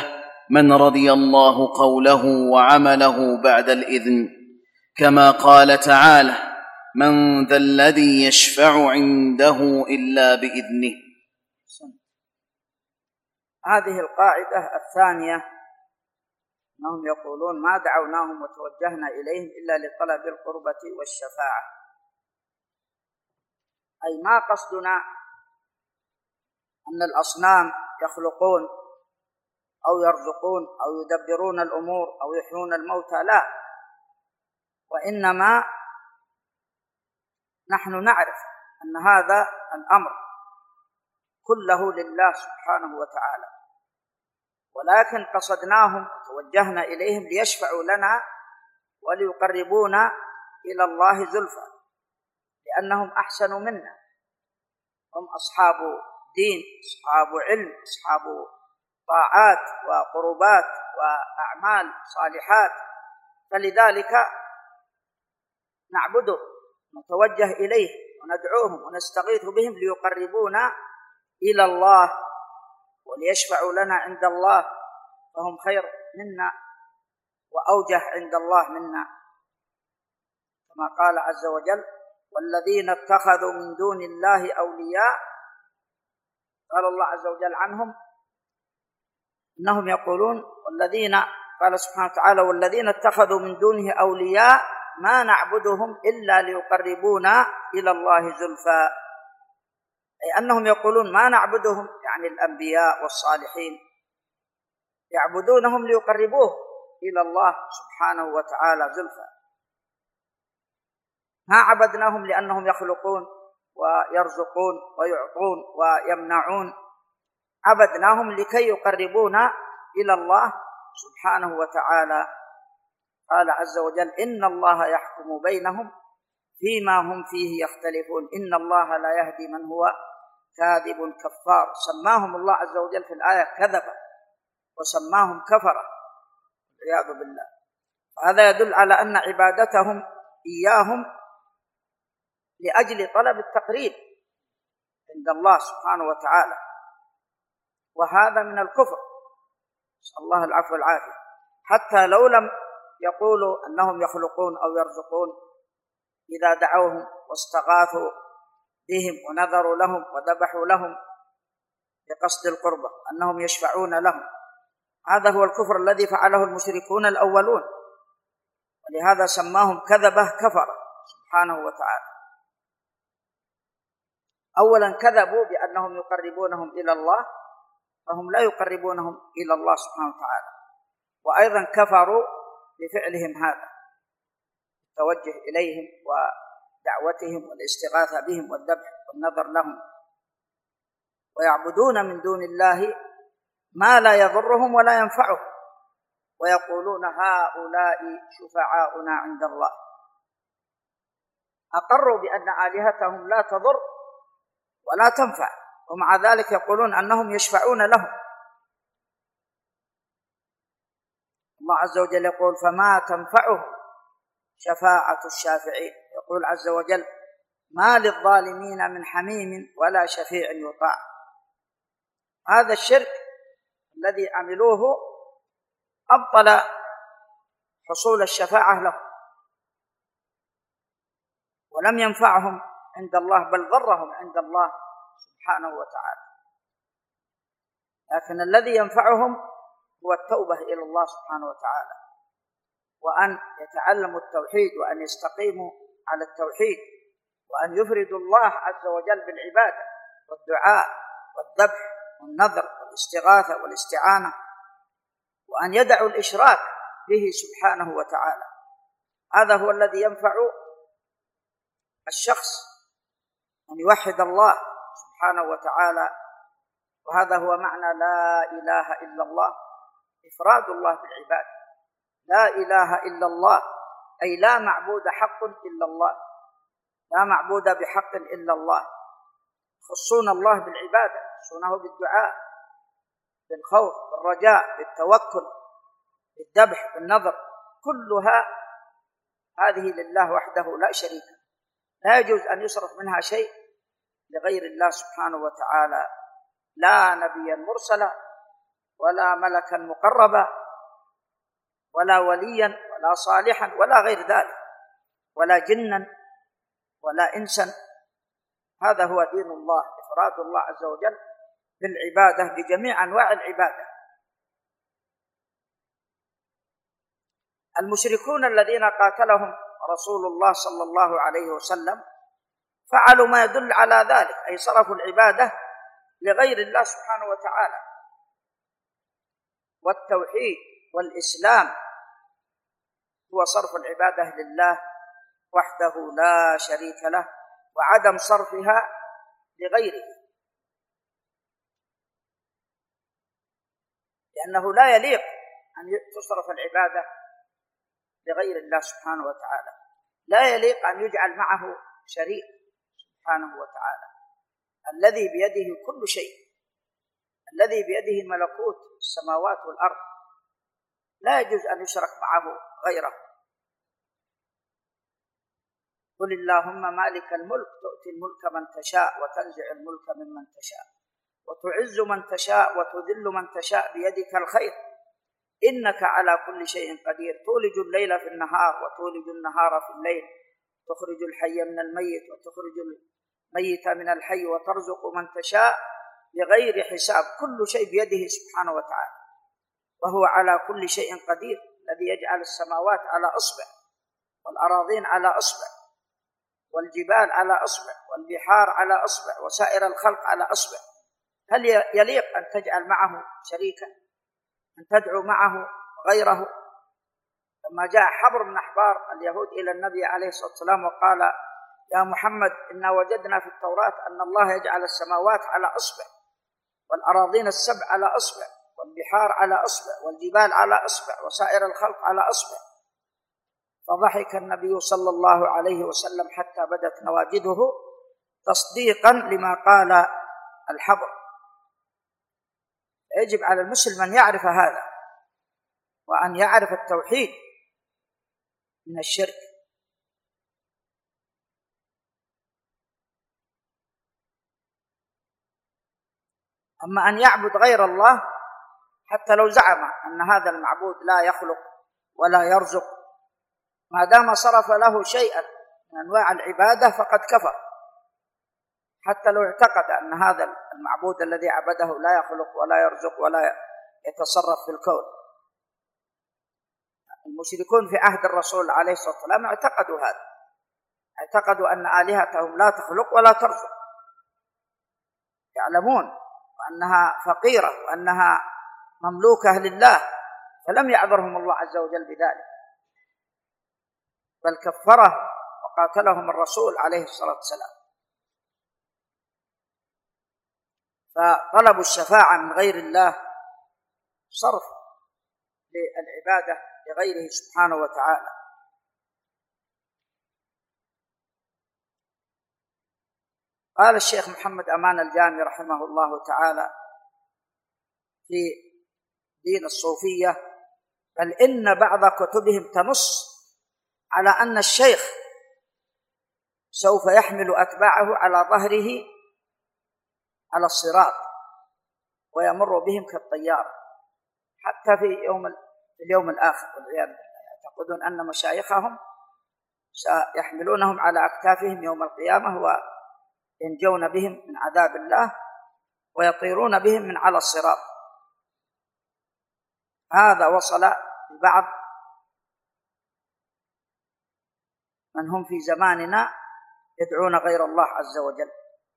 Speaker 3: من رضي الله قوله وعمله بعد الإذن، كما قال تعالى: من ذا الذي يشفع عنده إلا بإذنه.
Speaker 2: هذه القاعدة الثانية، أنهم يقولون: ما دعوناهم وتوجهنا إليهم إلا لطلب القربة والشفاعة، أي ما قصدنا أن الأصنام يخلقون أو يرزقون أو يدبرون الأمور أو يحيون الموتى، لا، وإنما نحن نعرف أن هذا الأمر كله لله سبحانه وتعالى، ولكن قصدناهم وتوجهنا إليهم ليشفعوا لنا وليقربونا إلى الله زلفى، لأنهم أحسن منا، هم أصحاب دين، أصحاب علم، أصحاب طاعات وقربات وأعمال صالحات، فلذلك نعبده نتوجه إليه وندعوهم ونستغيث بهم ليقربونا إلى الله وليشفعوا لنا عند الله، فهم خير منا وأوجه عند الله منا، كما قال عز وجل: والذين اتخذوا من دون الله أولياء، قال الله عز وجل عنهم إنهم يقولون والذين قال سبحانه وتعالى: والذين اتخذوا من دونه أولياء ما نعبدهم إلا ليقربونا إلى الله زلفى، أي أنهم يقولون ما نعبدهم، يعني الأنبياء والصالحين، يعبدونهم ليقربوه إلى الله سبحانه وتعالى زلفى، ما عبدناهم لأنهم يخلقون ويرزقون ويعطون ويمنعون، عبدناهم لكي يقربونا إلى الله سبحانه وتعالى. قال عز وجل: إن الله يحكم بينهم فيما هم فيه يختلفون، إن الله لا يهدي من هو كاذب كفار. سماهم الله عز وجل في الآية كذبة، وسماهم كفرة والعياذ بالله. هذا يدل على أن عبادتهم إياهم لأجل طلب التقريب عند الله سبحانه وتعالى، وهذا من الكفر، نسأل الله العفو والعافية. حتى لو لم يقولوا أنهم يخلقون أو يرزقون، إذا دعوهم واستغاثوا بهم ونذروا لهم وذبحوا لهم بقصد القربة أنهم يشفعون لهم، هذا هو الكفر الذي فعله المشركون الأولون، ولهذا سماهم كذبة كفرة سبحانه وتعالى. أولا كذبوا بأنهم يقربونهم إلى الله، فهم لا يقربونهم إلى الله سبحانه وتعالى، وأيضا كفروا بفعلهم هذا، التوجه إليهم ودعوتهم والاستغاثة بهم والذبح والنذر لهم، ويعبدون من دون الله ما لا يضرهم ولا ينفعهم، ويقولون هؤلاء شفعاؤنا عند الله. أقروا بأن آلهتهم لا تضر ولا تنفع، ومع ذلك يقولون أنهم يشفعون لهم. الله عز وجل يقول: فما تنفعهم شفاعة الشافعين. يقول عز وجل: ما للظالمين من حميم ولا شفيع يطاع. هذا الشرك الذي عملوه أبطل حصول الشفاعة لهم، ولم ينفعهم عند الله، بل ضرهم عند الله سبحانه وتعالى. لكن الذي ينفعهم هو التوبة إلى الله سبحانه وتعالى، وأن يتعلموا التوحيد، وأن يستقيموا على التوحيد، وأن يفردوا الله عز وجل بالعبادة والدعاء والذبح والنذر والاستغاثة والاستعانة، وأن يدعوا الإشراك به سبحانه وتعالى. هذا هو الذي ينفع الشخص، أن يوحد الله سبحانه وتعالى، وهذا هو معنى لا إله إلا الله، إفراد الله بالعبادة. لا إله إلا الله أي لا معبود حق إلا الله، لا معبود بحق إلا الله. يخصون الله بالعبادة، يخصونه بالدعاء، بالخوف، بالرجاء، بالتوكل، بالذبح، بالنذر، كلها هذه لله وحده لا شريك له، لا يجوز أن يصرف منها شيء لغير الله سبحانه وتعالى، لا نبيا مرسلا ولا ملكا مقربا ولا وليا ولا صالحا ولا غير ذلك، ولا جنا ولا إنسا. هذا هو دين الله، إفراد الله عز وجل بالعبادة بجميع أنواع العبادة. المشركون الذين قاتلهم رسول الله صلى الله عليه وسلم فعلوا ما يدل على ذلك، أي صرفوا العبادة لغير الله سبحانه وتعالى. والتوحيد والإسلام هو صرف العبادة لله وحده لا شريك له، وعدم صرفها لغيره، لأنه لا يليق أن تصرف العبادة لغير الله سبحانه وتعالى، لا يليق أن يجعل معه شريك سبحانه وتعالى، الذي بيده كل شيء، الذي بيده ملكوت السماوات والأرض، لا يجوز أن يشرك معه غيره. قل اللهم مالك الملك تؤتي الملك من تشاء وتنزع الملك ممن تشاء وتعز من تشاء وتذل من تشاء بيدك الخير إنك على كل شيء قدير تولج الليل في النهار وتولج النهار في الليل تخرج الحي من الميت وتخرج الميت من الحي وترزق من تشاء بغير حساب. كل شيء بيده سبحانه وتعالى، وهو على كل شيء قدير، الذي يجعل السماوات على أصبع والأراضين على أصبع والجبال على أصبع والبحار على أصبع وسائر الخلق على أصبع. هل يليق أن تجعل معه شريكا، أن تدعو معه غيره؟ لما جاء حبر بن أحبار اليهود إلى النبي عليه الصلاة والسلام وقال يا محمد إنا وجدنا في التوراة أن الله يجعل السماوات على أصبع والأراضين السبع على أصبع والبحار على أصبع والجبال على أصبع وسائر الخلق على أصبع. فضحك النبي صلى الله عليه وسلم حتى بدت نواجذه تصديقا لما قال الحبر. يجب على المسلم أن يعرف هذا، وأن يعرف التوحيد من الشرك. أما أن يعبد غير الله حتى لو زعم أن هذا المعبود لا يخلق ولا يرزق، ما دام صرف له شيئا من أنواع العبادة فقد كفر، حتى لو اعتقد أن هذا المعبود الذي عبده لا يخلق ولا يرزق ولا يتصرف في الكون. المشركون في عهد الرسول عليه الصلاة والسلام اعتقدوا هذا، اعتقدوا أن آلهتهم لا تخلق ولا ترزق، يعلمون وأنها فقيرة وأنها مملوكة لله، فلم يعذرهم الله عز وجل بذلك، بل كفره وقاتلهم الرسول عليه الصلاة والسلام. فطلب الشفاعة من غير الله صرف للعبادة لغيره سبحانه وتعالى. قال الشيخ محمد أمان الجامي رحمه الله تعالى في دين الصوفية: بل إن بعض كتبهم تنص على أن الشيخ سوف يحمل أتباعه على ظهره على الصراط ويمر بهم كالطيارة حتى في يوم في اليوم الآخر، والعياذ بالله. يعتقدون أن مشايخهم سيحملونهم على أكتافهم يوم القيامة وينجون بهم من عذاب الله ويطيرون بهم من على الصراط. هذا وصل لبعض من هم في زماننا يدعون غير الله عز وجل.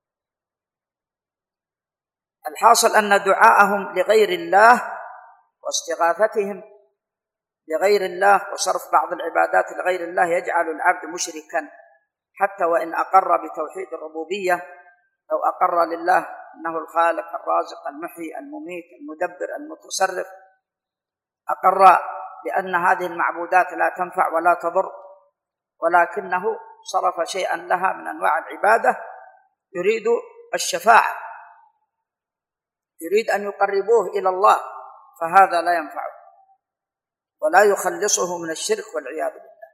Speaker 2: الحاصل أن دعاءهم لغير الله واستغاثتهم لغير الله وصرف بعض العبادات لغير الله يجعل العبد مشركا، حتى وإن أقر بتوحيد الربوبية، أو أقر لله أنه الخالق الرازق المحيي المميت المدبر المتصرف، أقر بأن هذه المعبودات لا تنفع ولا تضر، ولكنه صرف شيئا لها من أنواع العبادة يريد الشفاعة، يريد أن يقربوه إلى الله، فهذا لا ينفعه ولا يخلصه من الشرك والعياذ بالله.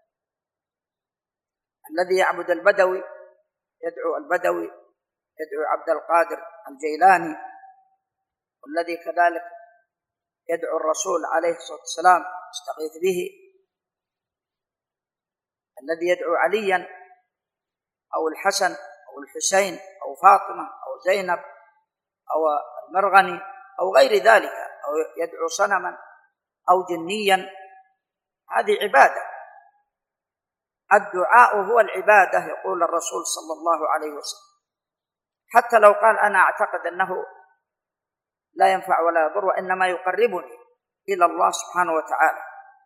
Speaker 2: الذي يعبد البدوي يدعو البدوي، يدعو عبد القادر الجيلاني، والذي كذلك يدعو الرسول عليه الصلاة والسلام يستغيث به، الذي يدعو عليا أو الحسن أو الحسين أو فاطمة أو زينب أو المرغني أو غير ذلك، أو يدعو صنما أو جنيا، هذه عبادة. الدعاء هو العبادة يقول الرسول صلى الله عليه وسلم، حتى لو قال أنا أعتقد أنه لا ينفع ولا يضر وإنما يقربني إلى الله سبحانه وتعالى،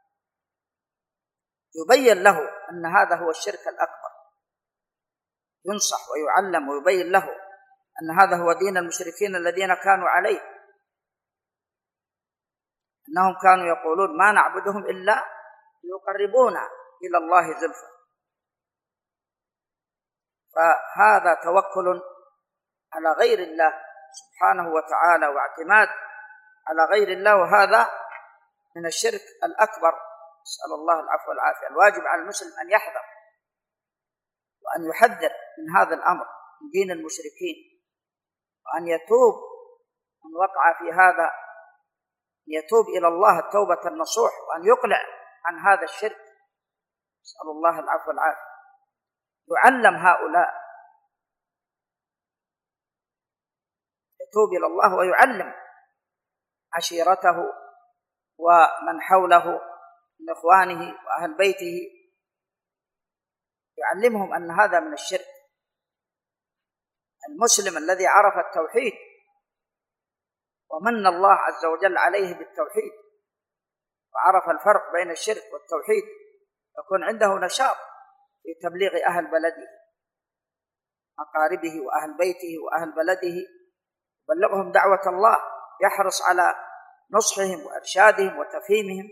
Speaker 2: يبين له أن هذا هو الشرك الأكبر، ينصح ويعلم ويبين له أن هذا هو دين المشركين الذين كانوا عليه، أنهم كانوا يقولون ما نعبدهم إلا ليقربونا إلى الله زلفى. فهذا توكل على غير الله سبحانه وتعالى واعتماد على غير الله، وهذا من الشرك الأكبر، نسأل الله العفو والعافية. الواجب على المسلم أن يحذر وأن يحذر من هذا الأمر من دين المشركين، وأن يتوب من وقع في هذا، يتوب إلى الله التوبة النصوح، وأن يقلع عن هذا الشرك، نسأل الله العفو والعافية. يعلم هؤلاء، يتوب إلى الله ويعلم عشيرته ومن حوله من إخوانه وأهل بيته، يعلمهم أن هذا من الشرك. المسلم الذي عرف التوحيد ومن الله عز وجل عليه بالتوحيد وعرف الفرق بين الشرك والتوحيد، يكون عنده نشاط في تبليغ أهل بلده، أقاربه وأهل بيته وأهل بلده، يبلغهم دعوة الله، يحرص على نصحهم وإرشادهم وتفهيمهم،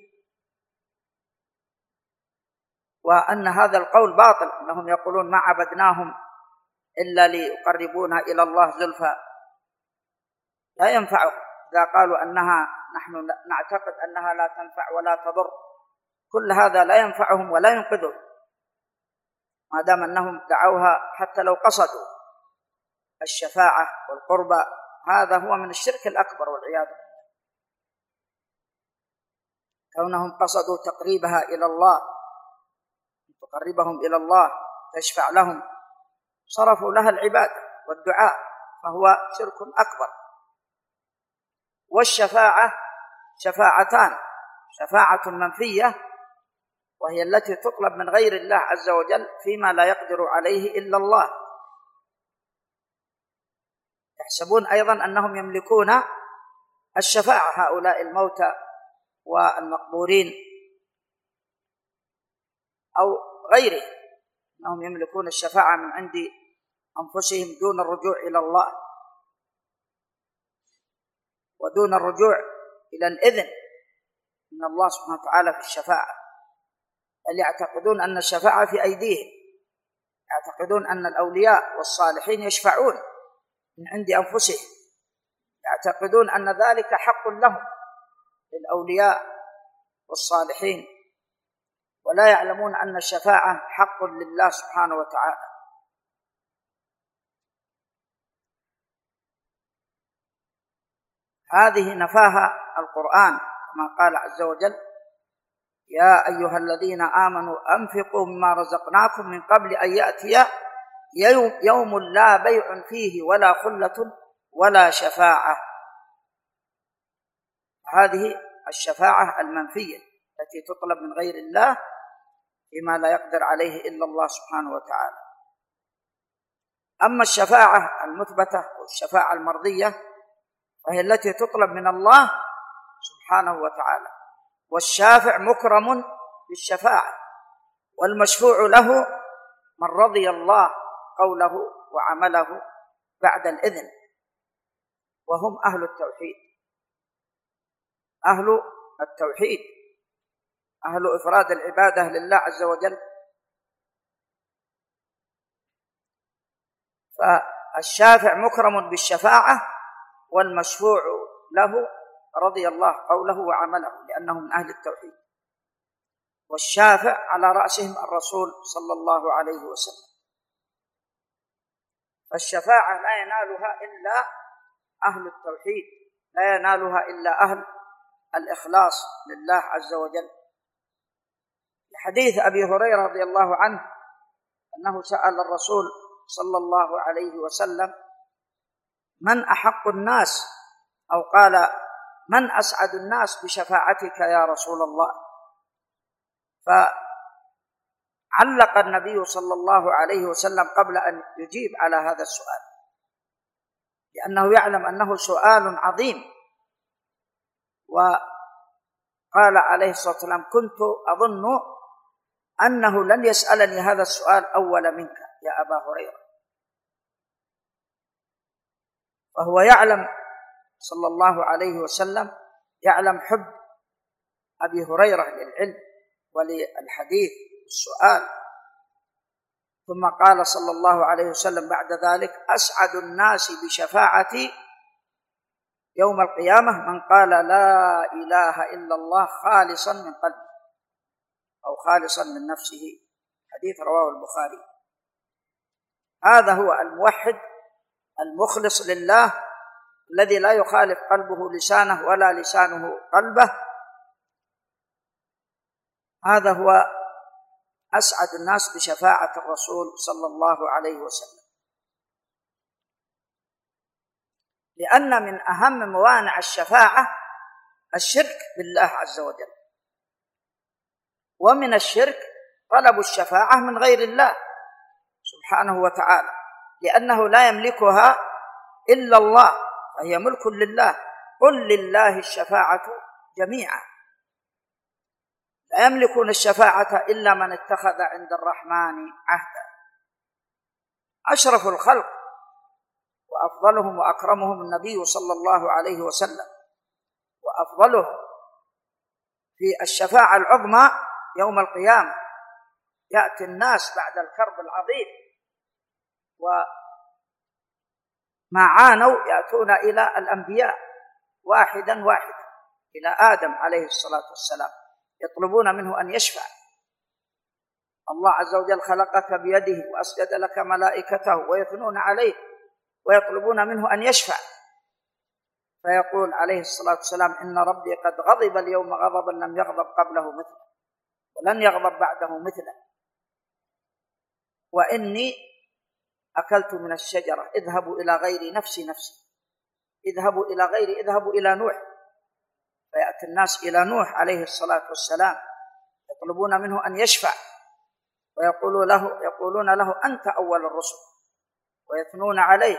Speaker 2: وأن هذا القول باطل، أنهم يقولون ما عبدناهم إلا ليقربونا إلى الله زلفى، لا ينفعهم إذا قالوا أنها نحن نعتقد أنها لا تنفع ولا تضر، كل هذا لا ينفعهم ولا ينقذهم ما دام أنهم دعوها، حتى لو قصدوا الشفاعة والقربى، هذا هو من الشرك الأكبر والعياذ بالله. كونهم قصدوا تقريبها إلى الله، تقربهم إلى الله، تشفع لهم، صرفوا لها العبادة والدعاء، فهو شرك أكبر. والشفاعة شفاعتان، شفاعة منفية وهي التي تطلب من غير الله عز وجل فيما لا يقدر عليه إلا الله، يحسبون أيضا أنهم يملكون الشفاعة هؤلاء الموتى والمقبورين أو غيره، أنهم يملكون الشفاعة من عند أنفسهم دون الرجوع إلى الله ودون الرجوع إلى الإذن من الله سبحانه وتعالى في الشفاعة، بل يعتقدون أن الشفاعة في أيديهم، يعتقدون أن الأولياء والصالحين يشفعون من عند أنفسهم، يعتقدون أن ذلك حق لهم للأولياء والصالحين، ولا يعلمون أن الشفاعة حق لله سبحانه وتعالى. هذه نفاها القرآن كما قال عز وجل: يا أيها الذين آمنوا أنفقوا مما رزقناكم من قبل أن يأتي يوم لا بيع فيه ولا خلة ولا شفاعة. هذه الشفاعة المنفية التي تطلب من غير الله فيما لا يقدر عليه إلا الله سبحانه وتعالى. أما الشفاعة المثبتة والشفاعة المرضية وهي التي تطلب من الله سبحانه وتعالى، والشافع مكرم بالشفاعة، والمشفوع له من رضي الله قوله وعمله بعد الإذن، وهم أهل التوحيد، أهل التوحيد، أهل إفراد العبادة لله عز وجل. فالشافع مكرم بالشفاعة، والمشفوع له رضي الله قوله وعمله، لأنه من أهل التوحيد، والشافع على رأسهم الرسول صلى الله عليه وسلم. فالشفاعة لا ينالها إلا أهل التوحيد، لا ينالها إلا أهل الإخلاص لله عز وجل. في حديث أبي هريرة رضي الله عنه أنه سأل الرسول صلى الله عليه وسلم: من أحق الناس، أو قال: من أسعد الناس بشفاعتك يا رسول الله؟ فعلق النبي صلى الله عليه وسلم قبل أن يجيب على هذا السؤال، لأنه يعلم أنه سؤال عظيم. وقال عليه الصلاة والسلام: كنت أظن أنه لن يسألني هذا السؤال أول منك يا أبا هريرة. وهو يعلم صلى الله عليه وسلم، يعلم حب أبي هريرة للعلم وللحديث والسؤال. ثم قال صلى الله عليه وسلم بعد ذلك: أسعد الناس بشفاعتي يوم القيامة من قال لا إله إلا الله خالصا من قلبه، أو خالصا من نفسه. حديث رواه البخاري. هذا هو الموحد المخلص لله، الذي لا يخالف قلبه لسانه ولا لسانه قلبه. هذا هو أسعد الناس بشفاعة الرسول صلى الله عليه وسلم، لأن من أهم موانع الشفاعة الشرك بالله عز وجل، ومن الشرك طلب الشفاعة من غير الله سبحانه وتعالى، لأنه لا يملكها إلا الله، فهي ملك لله. قل لله الشفاعة جميعا، لا يملكون الشفاعة إلا من اتخذ عند الرحمن عهدا. أشرف الخلق وأفضلهم وأكرمهم النبي صلى الله عليه وسلم، وأفضله في الشفاعة العظمى يوم القيامة. يأتي الناس بعد الكرب العظيم وما عانوا، يأتون إلى الأنبياء واحدا واحدا، إلى آدم عليه الصلاة والسلام، يطلبون منه أن يشفع. الله عز وجل خلقك بيده وأسجد لك ملائكته ويثنون عليه ويطلبون منه أن يشفع، فيقول عليه الصلاة والسلام: إن ربي قد غضب اليوم غضبا لم يغضب قبله مثله ولن يغضب بعده مثله، وإني أكلت من الشجرة، اذهبوا إلى غيري نفسي نفسي، اذهبوا إلى غيري، اذهبوا إلى نوح. فيأتي الناس إلى نوح عليه الصلاة والسلام يطلبون منه أن يشفع، ويقولون له يقولون له أنت أول الرسل، ويثنون عليه،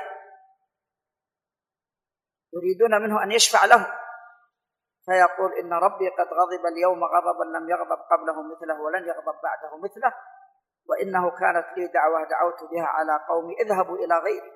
Speaker 2: يريدون منه أن يشفع لهم، فيقول: إن ربي قد غضب اليوم غضبا لم يغضب قبله مثله ولن يغضب بعده مثله، وإنه كانت لي دعوة دعوت بها على قومي، اذهبوا إلى غيري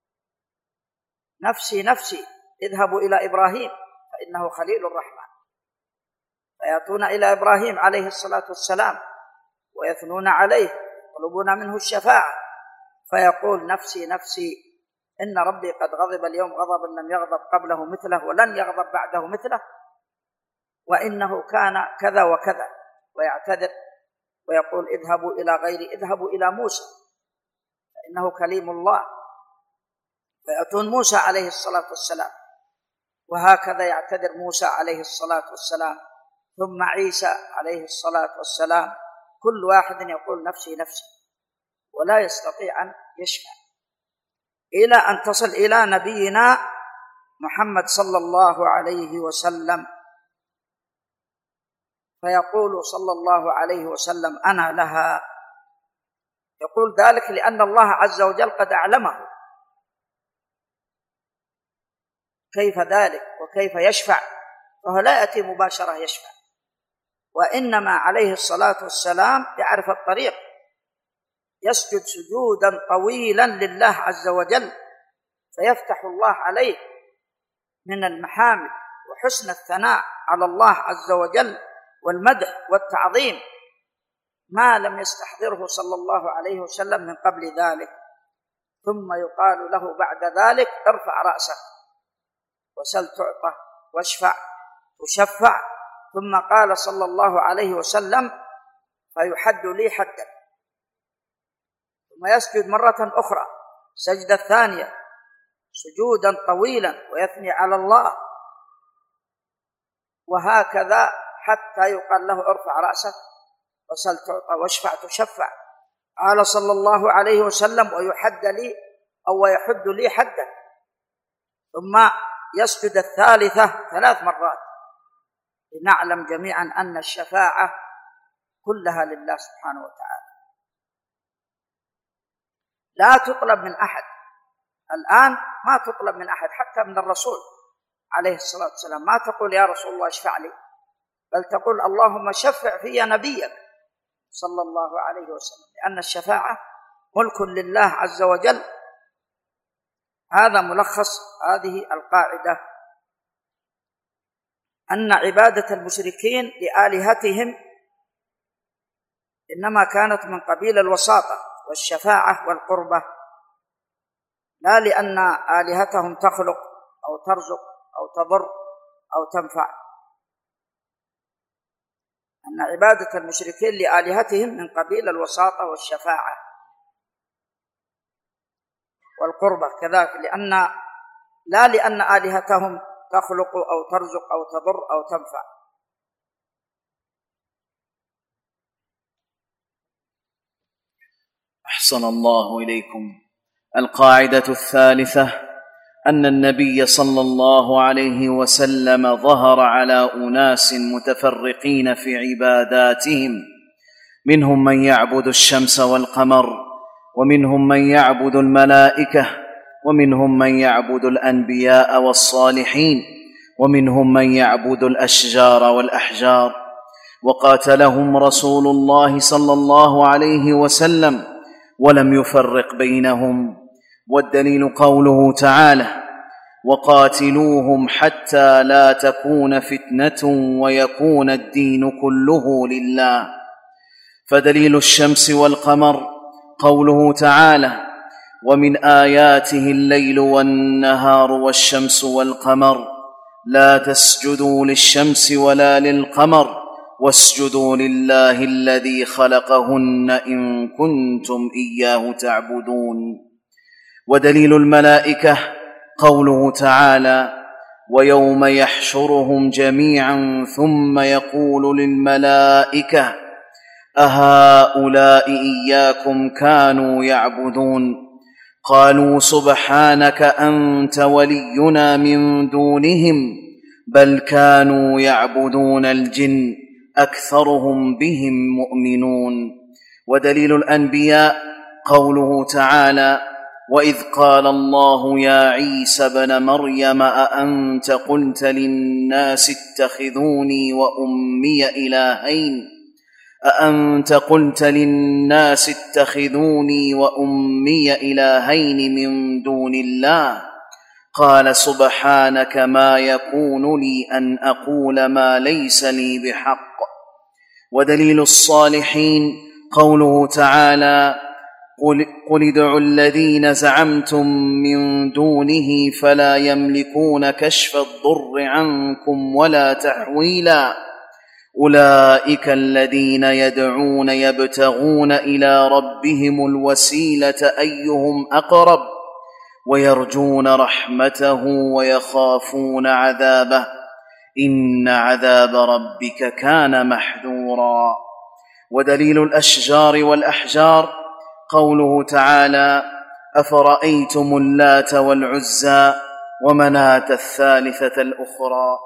Speaker 2: نفسي نفسي، اذهبوا إلى إبراهيم فإنه خليل الرحمن. فيأتون إلى إبراهيم عليه الصلاة والسلام ويثنون عليه، يطلبون منه الشفاعة، فيقول: نفسي نفسي، إن ربي قد غضب اليوم غضبا لم يغضب قبله مثله ولن يغضب بعده مثله، وإنه كان كذا وكذا، ويعتذر ويقول: اذهبوا إلى غيري، اذهبوا إلى موسى فإنه كليم الله. فيأتون موسى عليه الصلاة والسلام، وهكذا يعتذر موسى عليه الصلاة والسلام، ثم عيسى عليه الصلاة والسلام، كل واحد يقول: نفسي نفسي، ولا يستطيع أن يشفع، إلى أن تصل إلى نبينا محمد صلى الله عليه وسلم، فيقول صلى الله عليه وسلم: أنا لها. يقول ذلك لأن الله عز وجل قد أعلمه كيف ذلك وكيف يشفع، فهو لا يأتي مباشرة يشفع، وإنما عليه الصلاة والسلام يعرف الطريق، يسجد سجودا طويلا لله عز وجل، فيفتح الله عليه من المحامد وحسن الثناء على الله عز وجل والمدح والتعظيم ما لم يستحضره صلى الله عليه وسلم من قبل ذلك. ثم يقال له بعد ذلك: ارفع رأسك وسل تعطى واشفع تشفع. ثم قال صلى الله عليه وسلم: فيحد لي حدا. ثم يسجد مرة أخرى سجدة ثانية سجودا طويلا ويثني على الله، وهكذا حتى يقال له ارفع رأسك وسل تعطى واشفع تشفع. قال صلى الله عليه وسلم: ويحد لي أو يحد لي حدا، ثم يسجد الثالثة ثلاث مرات، لنعلم جميعا أن الشفاعة كلها لله سبحانه وتعالى، لا تطلب من أحد. الآن ما تطلب من أحد حتى من الرسول عليه الصلاة والسلام، ما تقول يا رسول الله اشفع لي، بل تقول اللهم شفع في نبيك صلى الله عليه وسلم، لأن الشفاعة ملك لله عز وجل. هذا ملخص هذه القاعدة، أن عبادة المشركين لآلهتهم إنما كانت من قبيل الوساطة والشفاعة والقربة، لا لأن آلهتهم تخلق أو ترزق أو تضر أو تنفع. أن عبادة المشركين لآلهتهم من قبيل الوساطة والشفاعة والقربة كذلك، لأن لا لأن آلهتهم تخلق أو ترزق أو تضر أو تنفع.
Speaker 3: أحسن الله إليكم. القاعدة الثالثة أن النبي صلى الله عليه وسلم ظهر على أناس متفرقين في عباداتهم، منهم من يعبد الشمس والقمر، ومنهم من يعبد الملائكة، ومنهم من يعبد الأنبياء والصالحين، ومنهم من يعبد الأشجار والأحجار، وقاتلهم رسول الله صلى الله عليه وسلم ولم يفرق بينهم. والدليل قوله تعالى: وقاتلوهم حتى لا تكون فتنة ويكون الدين كله لله. فدليل الشمس والقمر قوله تعالى: ومن آياته الليل والنهار والشمس والقمر لا تسجدوا للشمس ولا للقمر واسجدوا لله الذي خلقهن إن كنتم إياه تعبدون. ودليل الملائكة قوله تعالى: ويوم يحشرهم جميعا ثم يقول للملائكة أهؤلاء إياكم كانوا يعبدون قالوا سبحانك أنت ولينا من دونهم بل كانوا يعبدون الجن أكثرهم بهم مؤمنون. ودليل الأنبياء قوله تعالى: وإذ قال الله يا عيسى ابن مريم أأنت قلت للناس اتخذوني وأمي إلهين أأنت قلت للناس اتخذوني وأمي إلهين من دون الله قال سبحانك ما يكون لي أن أقول ما ليس لي بحق. ودليل الصالحين قوله تعالى: قل, قل ادعوا الذين زعمتم من دونه فلا يملكون كشف الضر عنكم ولا تحويلا أولئك الذين يدعون يبتغون إلى ربهم الوسيلة أيهم أقرب ويرجون رحمته ويخافون عذابه إن عذاب ربك كان محذورا. ودليل الأشجار والأحجار قوله تعالى: أفرأيتم اللات والعزى ومناة الثالثة الأخرى.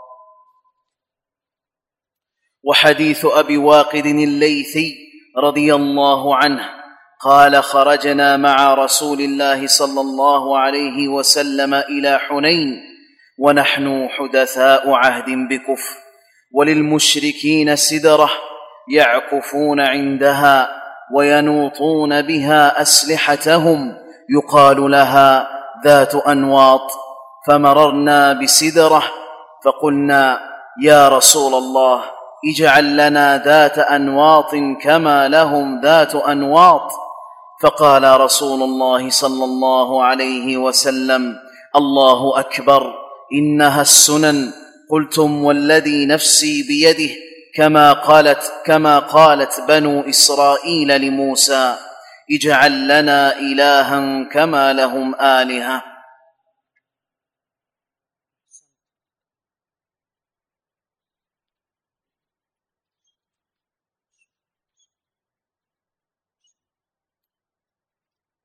Speaker 3: وحديث أبي واقد الليثي رضي الله عنه قال: خرجنا مع رسول الله صلى الله عليه وسلم إلى حنين ونحن حدثاء عهد بكفر، وللمشركين سدرة يعكفون عندها وينوطون بها أسلحتهم يقال لها ذات أنواط، فمررنا بسدرة فقلنا يا رسول الله اجعل لنا ذات أنواط كما لهم ذات أنواط، فقال رسول الله صلى الله عليه وسلم: الله أكبر إنها السنن. قلتم والذي نفسي بيده كما قالت كما قالت بنو إسرائيل لموسى اجعل لنا إلها كما لهم آلهة.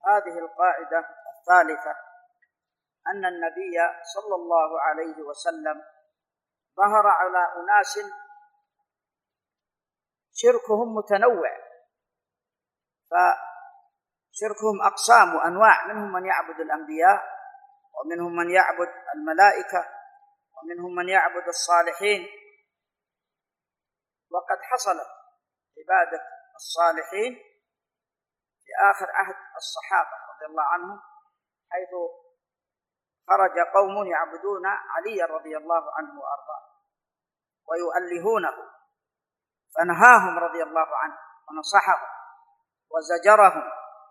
Speaker 2: هذه القاعدة الثالثة أن النبي صلى الله عليه وسلم ظهر على أناس شركهم متنوع، فشركهم أقسام وأنواع، منهم من يعبد الأنبياء، ومنهم من يعبد الملائكة، ومنهم من يعبد الصالحين. وقد حصلت عبادة الصالحين في آخر عهد الصحابة رضي الله عنهم، حيث خرج قوم يعبدون علي رضي الله عنه وأرضاه ويؤلهونه، فنهاهم رضي الله عنه ونصحهم وزجرهم،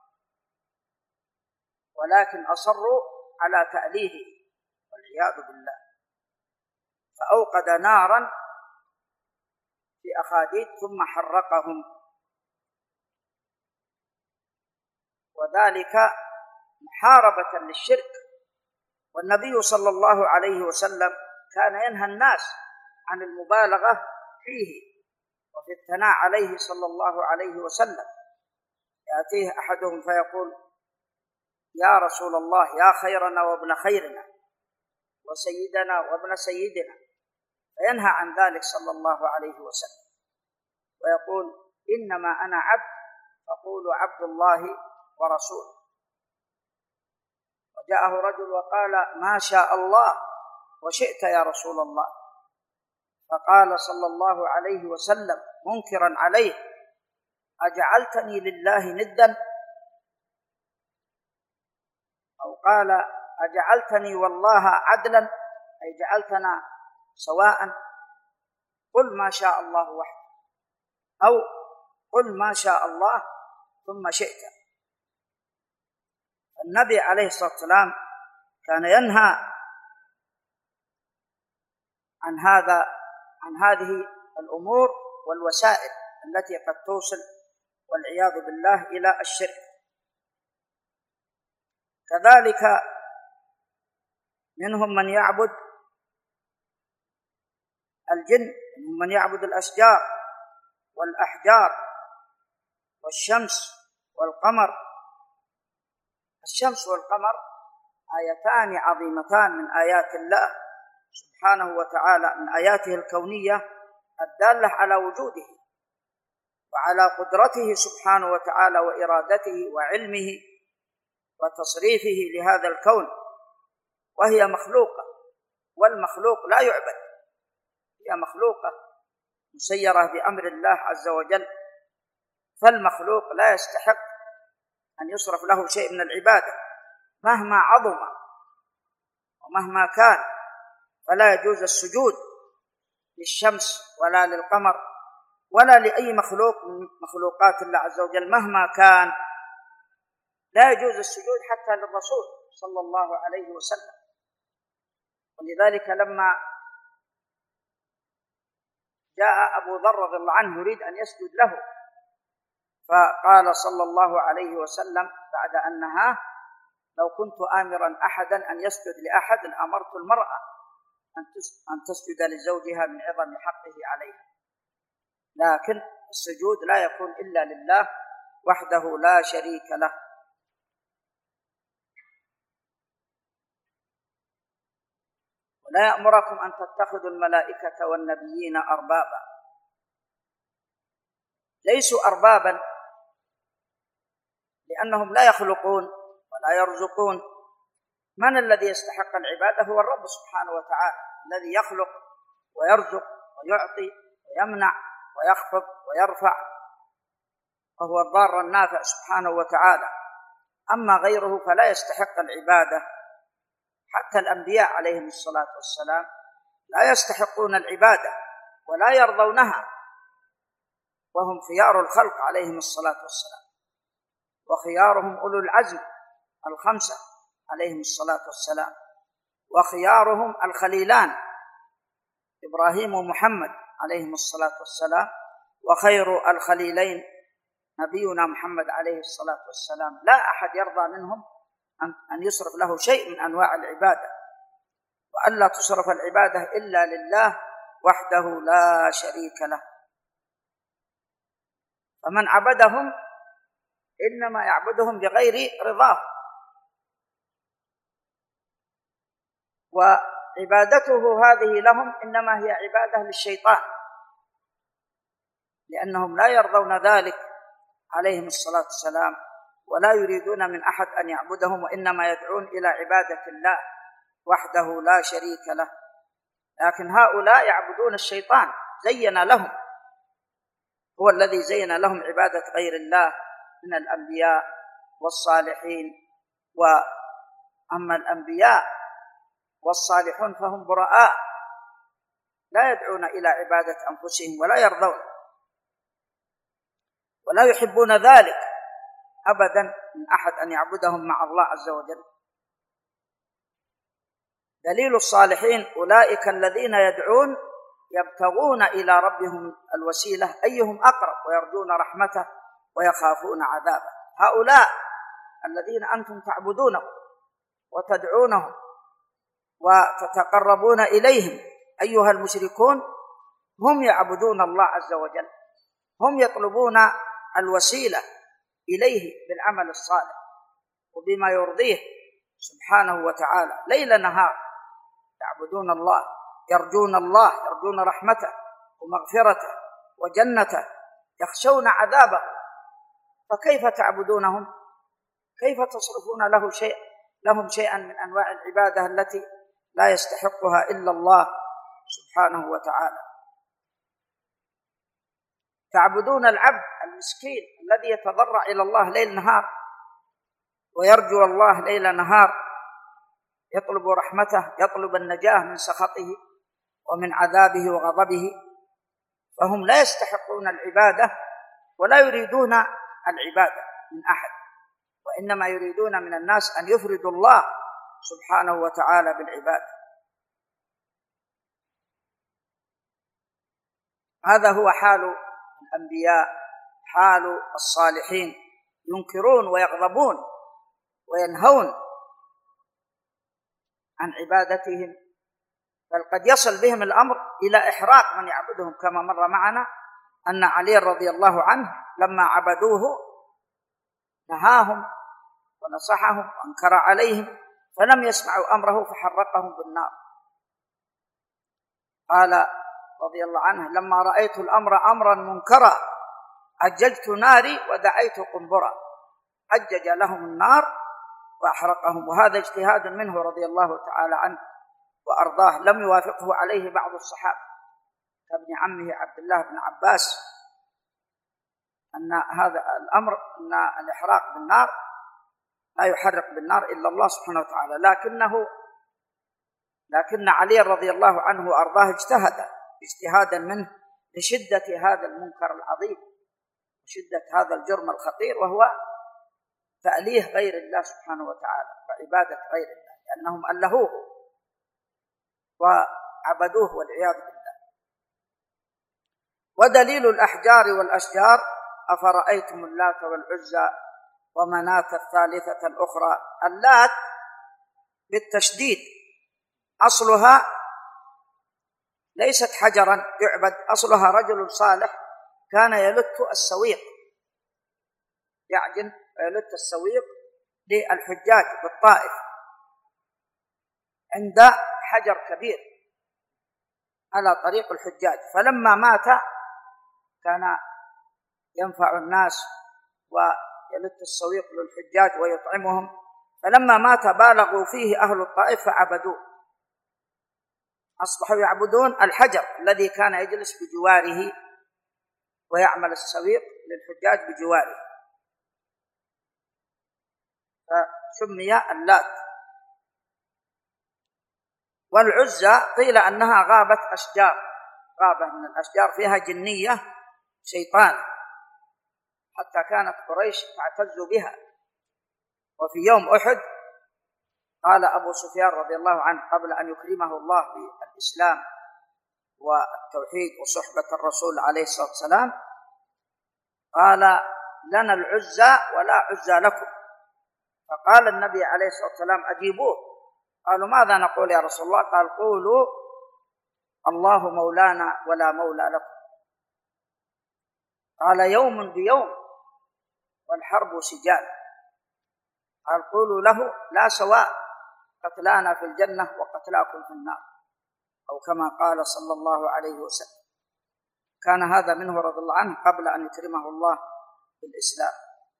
Speaker 2: ولكن أصروا على تأليهه والعياذ بالله، فأوقد نارا في أخاديد ثم حرقهم، وذلك محاربة للشرك. والنبي صلى الله عليه وسلم كان ينهى الناس عن المبالغة فيه وفي الثناء عليه صلى الله عليه وسلم. يأتيه أحدهم فيقول: يا رسول الله، يا خيرنا وابن خيرنا وسيدنا وابن سيدنا، فينهى عن ذلك صلى الله عليه وسلم ويقول: إنما أنا عبد فقولوا عبد الله ورسوله. وجاءه رجل وقال: ما شاء الله وشئت يا رسول الله، فقال صلى الله عليه وسلم منكرا عليه: أجعلتني لله ندا؟ أو قال: أجعلتني والله عدلا، أي جعلتنا سواء؟ قل ما شاء الله وحده، أو قل ما شاء الله ثم شئت. النبي عليه الصلاة والسلام كان ينهى عن هذا عن هذه الأمور والوسائل التي قد توصل والعياذ بالله إلى الشرك. كذلك منهم من يعبد الجن، منهم من يعبد الأشجار والأحجار والشمس والقمر. الشمس والقمر آيتان عظيمتان من آيات الله سبحانه وتعالى، من آياته الكونية الدالة على وجوده وعلى قدرته سبحانه وتعالى وإرادته وعلمه وتصريفه لهذا الكون، وهي مخلوقة، والمخلوق لا يعبد، هي مخلوقة مسيرة بأمر الله عز وجل، فالمخلوق لا يستحق أن يصرف له شيء من العبادة مهما عظم ومهما كان. فلا يجوز السجود للشمس ولا للقمر ولا لأي مخلوق من مخلوقات الله عز وجل مهما كان، لا يجوز السجود حتى للرسول صلى الله عليه وسلم. ولذلك لما جاء أبو ذر رضي الله عنه يريد أن يسجد له، فقال صلى الله عليه وسلم بعد أن نهاه: لو كنت آمرا أحدا أن يسجد لأحد لأمرت المرأة أن تسجد لزوجها من عظم حقه عليها، لكن السجود لا يكون إلا لله وحده لا شريك له. ولا يأمركم أن تتخذوا الملائكة والنبيين أربابا، ليسوا أربابا لأنهم لا يخلقون ولا يرزقون. من الذي يستحق العبادة؟ هو الرب سبحانه وتعالى، الذي يخلق ويرزق ويعطي ويمنع ويخفض ويرفع، وهو الضار النافع سبحانه وتعالى. أما غيره فلا يستحق العبادة. حتى الأنبياء عليهم الصلاة والسلام لا يستحقون العبادة ولا يرضونها، وهم خيار الخلق عليهم الصلاة والسلام، وخيارهم أولو العزم الخمسة عليهم الصلاة والسلام، وخيارهم الخليلان إبراهيم ومحمد عليهم الصلاة والسلام، وخير الخليلين نبينا محمد عليه الصلاة والسلام. لا أحد يرضى منهم أن يصرف له شيء من أنواع العبادة، وألا تصرف العبادة إلا لله وحده لا شريك له. فمن عبدهم إنما يعبدهم بغير رضاه، وعبادته هذه لهم إنما هي عبادة للشيطان، لأنهم لا يرضون ذلك عليهم الصلاة والسلام، ولا يريدون من أحد أن يعبدهم، وإنما يدعون إلى عبادة الله وحده لا شريك له. لكن هؤلاء يعبدون الشيطان، زين لهم، هو الذي زين لهم عبادة غير الله من الأنبياء والصالحين. وأما الأنبياء والصالحون فهم براء، لا يدعون إلى عبادة أنفسهم ولا يرضون ولا يحبون ذلك أبدا من أحد أن يعبدهم مع الله عز وجل. دليل الصالحين أولئك الذين يدعون يبتغون إلى ربهم الوسيلة أيهم أقرب ويرجون رحمته ويخافون عذابه. هؤلاء الذين أنتم تعبدونهم وتدعونهم وتتقربون إليهم أيها المشركون هم يعبدون الله عز وجل، هم يطلبون الوسيلة إليه بالعمل الصالح وبما يرضيه سبحانه وتعالى، ليل نهار يعبدون الله، يرجون الله، يرجون رحمته ومغفرته وجنته، يخشون عذابه. فكيف تعبدونهم؟ كيف تصرفون له شيء لهم شيئا من أنواع العبادة التي لا يستحقها إلا الله سبحانه وتعالى؟ تعبدون العبد المسكين الذي يتضرع إلى الله ليل نهار ويرجو الله ليل نهار، يطلب رحمته، يطلب النجاة من سخطه ومن عذابه وغضبه، فهم لا يستحقون العبادة ولا يريدون العبادة من أحد، وإنما يريدون من الناس أن يفردوا الله سبحانه وتعالى بالعبادة. هذا هو حال الأنبياء، حال الصالحين، ينكرون ويغضبون وينهون عن عبادتهم، بل قد يصل بهم الأمر إلى إحراق من يعبدهم، كما مر معنا أن علي رضي الله عنه لما عبدوه نهاهم ونصحهم وأنكر عليهم فلم يسمعوا أمره فحرقهم بالنار. قال رضي الله عنه لما رأيت الأمر أمرا منكرا عججت ناري ودعيت قنبرا، عجج لهم النار وأحرقهم. وهذا اجتهاد منه رضي الله تعالى عنه وأرضاه، لم يوافقه عليه بعض الصحابة كابن عمه عبد الله بن عباس، أن هذا الأمر أن الإحراق بالنار لا يحرق بالنار إلا الله سبحانه وتعالى، لكنه لكن علي رضي الله عنه وأرضاه اجتهد اجتهادا منه لشدة هذا المنكر العظيم وشدة هذا الجرم الخطير، وهو تأليه غير الله سبحانه وتعالى وعبادة غير الله، لأنهم ألهوه وعبدوه والعياذ بالله. ودليل الأحجار والأشجار أفرأيتم اللات والعزى ومناة الثالثة الأخرى. اللات بالتشديد أصلها ليست حجرا يعبد، أصلها رجل صالح كان يلت السويق، يعجن ويلت السويق للحجاج بالطائف عند حجر كبير على طريق الحجاج، فلما مات كان ينفع الناس ويلت السويق للحجاج ويطعمهم، فلما مات بالغوا فيه أهل الطائف فعبدوه، أصبحوا يعبدون الحجر الذي كان يجلس بجواره ويعمل السويق للحجاج بجواره، فسمي اللات. والعزى قيل أنها غابة أشجار، غابة من الأشجار فيها جنية شيطان، حتى كانت قريش تعتز بها. وفي يوم أحد قال أبو سفيان رضي الله عنه قبل أن يكرمه الله بالإسلام والتوحيد وصحبة الرسول عليه الصلاة والسلام، قال لنا العزى ولا عزى لكم، فقال النبي عليه الصلاة والسلام أجيبوه. قالوا ماذا نقول يا رسول الله؟ قال قولوا الله مولانا ولا مولى لكم. قال يوم بيوم والحرب سجال. قال قولوا له لا سواء، قتلانا في الجنة وقتلاكم في النار، أو كما قال صلى الله عليه وسلم. كان هذا منه رضي الله عنه قبل أن يكرمه الله بالإسلام.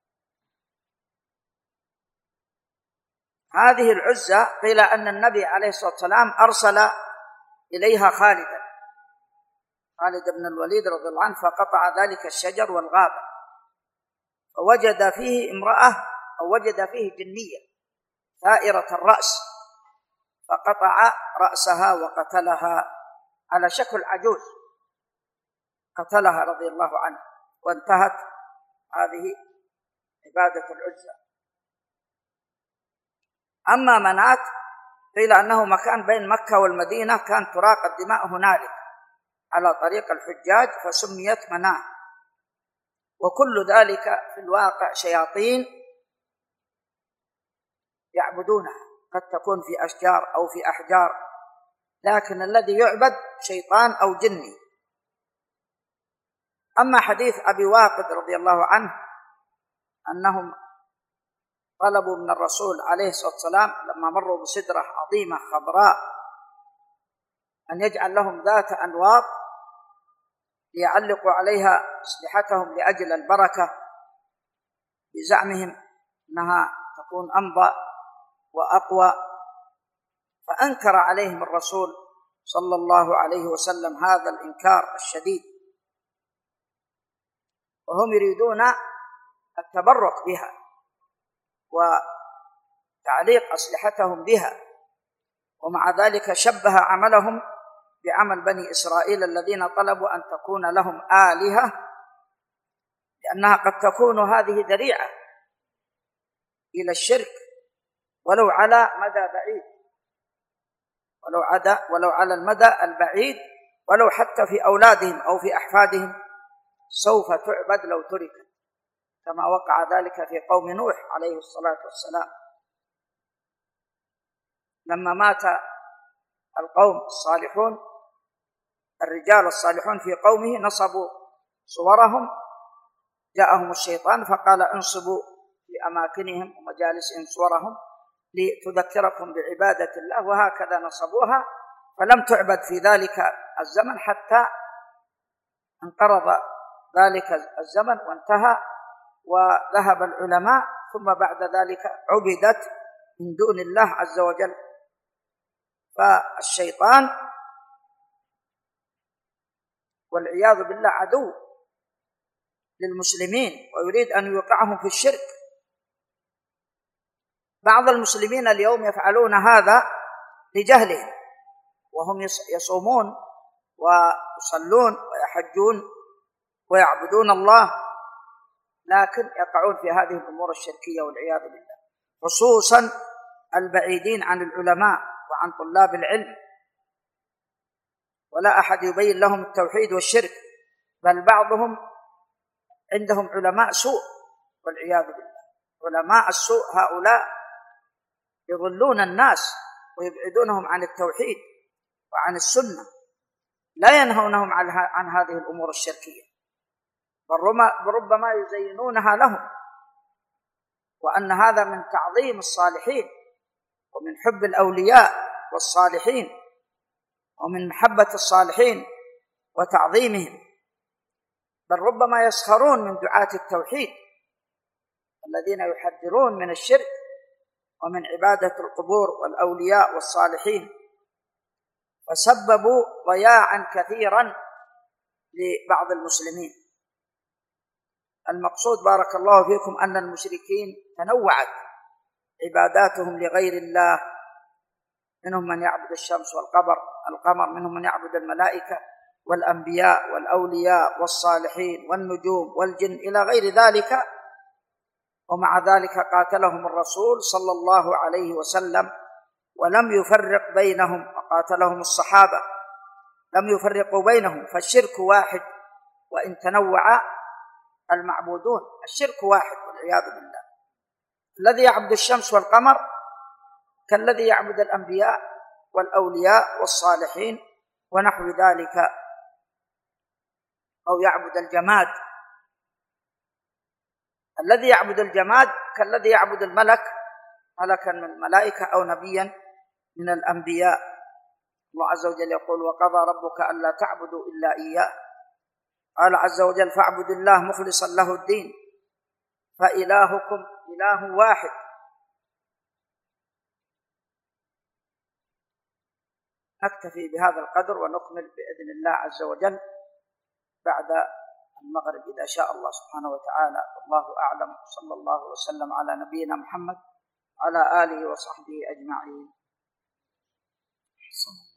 Speaker 2: هذه العزة قيل أن النبي عليه الصلاة والسلام أرسل إليها خالدا، خالد بن الوليد رضي الله عنه، فقطع ذلك الشجر والغابة، فوجد فيه امرأة أو وجد فيه جنية ثائرة الرأس، فقطع رأسها وقتلها على شكل عجوز، قتلها رضي الله عنه، وانتهت هذه عبادة العزة. أما منات قيل أنه مكان بين مكة والمدينة كان تراق الدماء هنالك على طريق الحجاج فسميت مناه، وكل ذلك في الواقع شياطين يعبدونها، قد تكون في أشجار أو في أحجار، لكن الذي يعبد شيطان أو جني. أما حديث أبي واقد رضي الله عنه أنهم طلبوا من الرسول عليه الصلاة والسلام لما مروا بسدرة عظيمة خضراء أن يجعل لهم ذات أنواط ليعلقوا عليها أسلحتهم لأجل البركة، بزعمهم أنها تكون أمضى وأقوى. فأنكر عليهم الرسول صلى الله عليه وسلم هذا الإنكار الشديد، وهم يريدون التبرك بها وتعليق أسلحتهم بها، ومع ذلك شبه عملهم بعمل بني إسرائيل الذين طلبوا أن تكون لهم آلهة، لأنها قد تكون هذه ذريعة إلى الشرك ولو على مدى بعيد، ولو عدا ولو على المدى البعيد، ولو حتى في أولادهم أو في أحفادهم سوف تعبد لو تركت، كما وقع ذلك في قوم نوح عليه الصلاة والسلام لما مات القوم الصالحون، الرجال الصالحون في قومه نصبوا صورهم، جاءهم الشيطان فقال انصبوا في أماكنهم ومجالسهم صورهم لتذكركم بعبادة الله، وهكذا نصبوها، فلم تعبد في ذلك الزمن حتى انقرض ذلك الزمن وانتهى وذهب العلماء، ثم بعد ذلك عبدت من دون الله عز وجل. فالشيطان والعياذ بالله عدو للمسلمين ويريد أن يوقعهم في الشرك. بعض المسلمين اليوم يفعلون هذا لجهلهم، وهم يصومون ويصلون ويحجون ويعبدون الله، لكن يقعون في هذه الأمور الشركية والعياذ بالله، خصوصا البعيدين عن العلماء وعن طلاب العلم، ولا أحد يبين لهم التوحيد والشرك، بل بعضهم عندهم علماء سوء والعياذ بالله. علماء السوء هؤلاء يضلون الناس ويبعدونهم عن التوحيد وعن السنة، لا ينهونهم عن هذه الأمور الشركية، بل ربما يزينونها لهم، وأن هذا من تعظيم الصالحين ومن حب الأولياء والصالحين ومن محبة الصالحين وتعظيمهم، بل ربما يسخرون من دعاة التوحيد الذين يحذرون من الشرك ومن عبادة القبور والأولياء والصالحين، فسببوا ضياعا كثيرا لبعض المسلمين. المقصود بارك الله فيكم أن المشركين تنوعت عباداتهم لغير الله، منهم من يعبد الشمس والقمر القمر منهم من يعبد الملائكة والأنبياء والأولياء والصالحين والنجوم والجن إلى غير ذلك، ومع ذلك قاتلهم الرسول صلى الله عليه وسلم ولم يفرق بينهم، وقاتلهم الصحابة لم يفرقوا بينهم، فالشرك واحد وإن تنوع المعبودون، الشرك واحد والعياذ بالله. الذي يعبد الشمس والقمر كالذي يعبد الأنبياء والأولياء والصالحين ونحو ذلك، أو يعبد الجماد. الذي يعبد الجماد كالذي يعبد الملك، ملكا من الملائكة أو نبيا من الأنبياء. الله عز وجل يقول: وقضى ربك ألا تعبدوا إلا إياه. قال عز وجل: فاعبد الله مخلصا له الدين فإلهكم إله واحد. نكتفي بهذا القدر ونكمل بإذن الله عز وجل بعد المغرب إذا شاء الله سبحانه وتعالى. والله أعلم، صلى الله وسلم على نبينا محمد وعلى آله وصحبه أجمعين.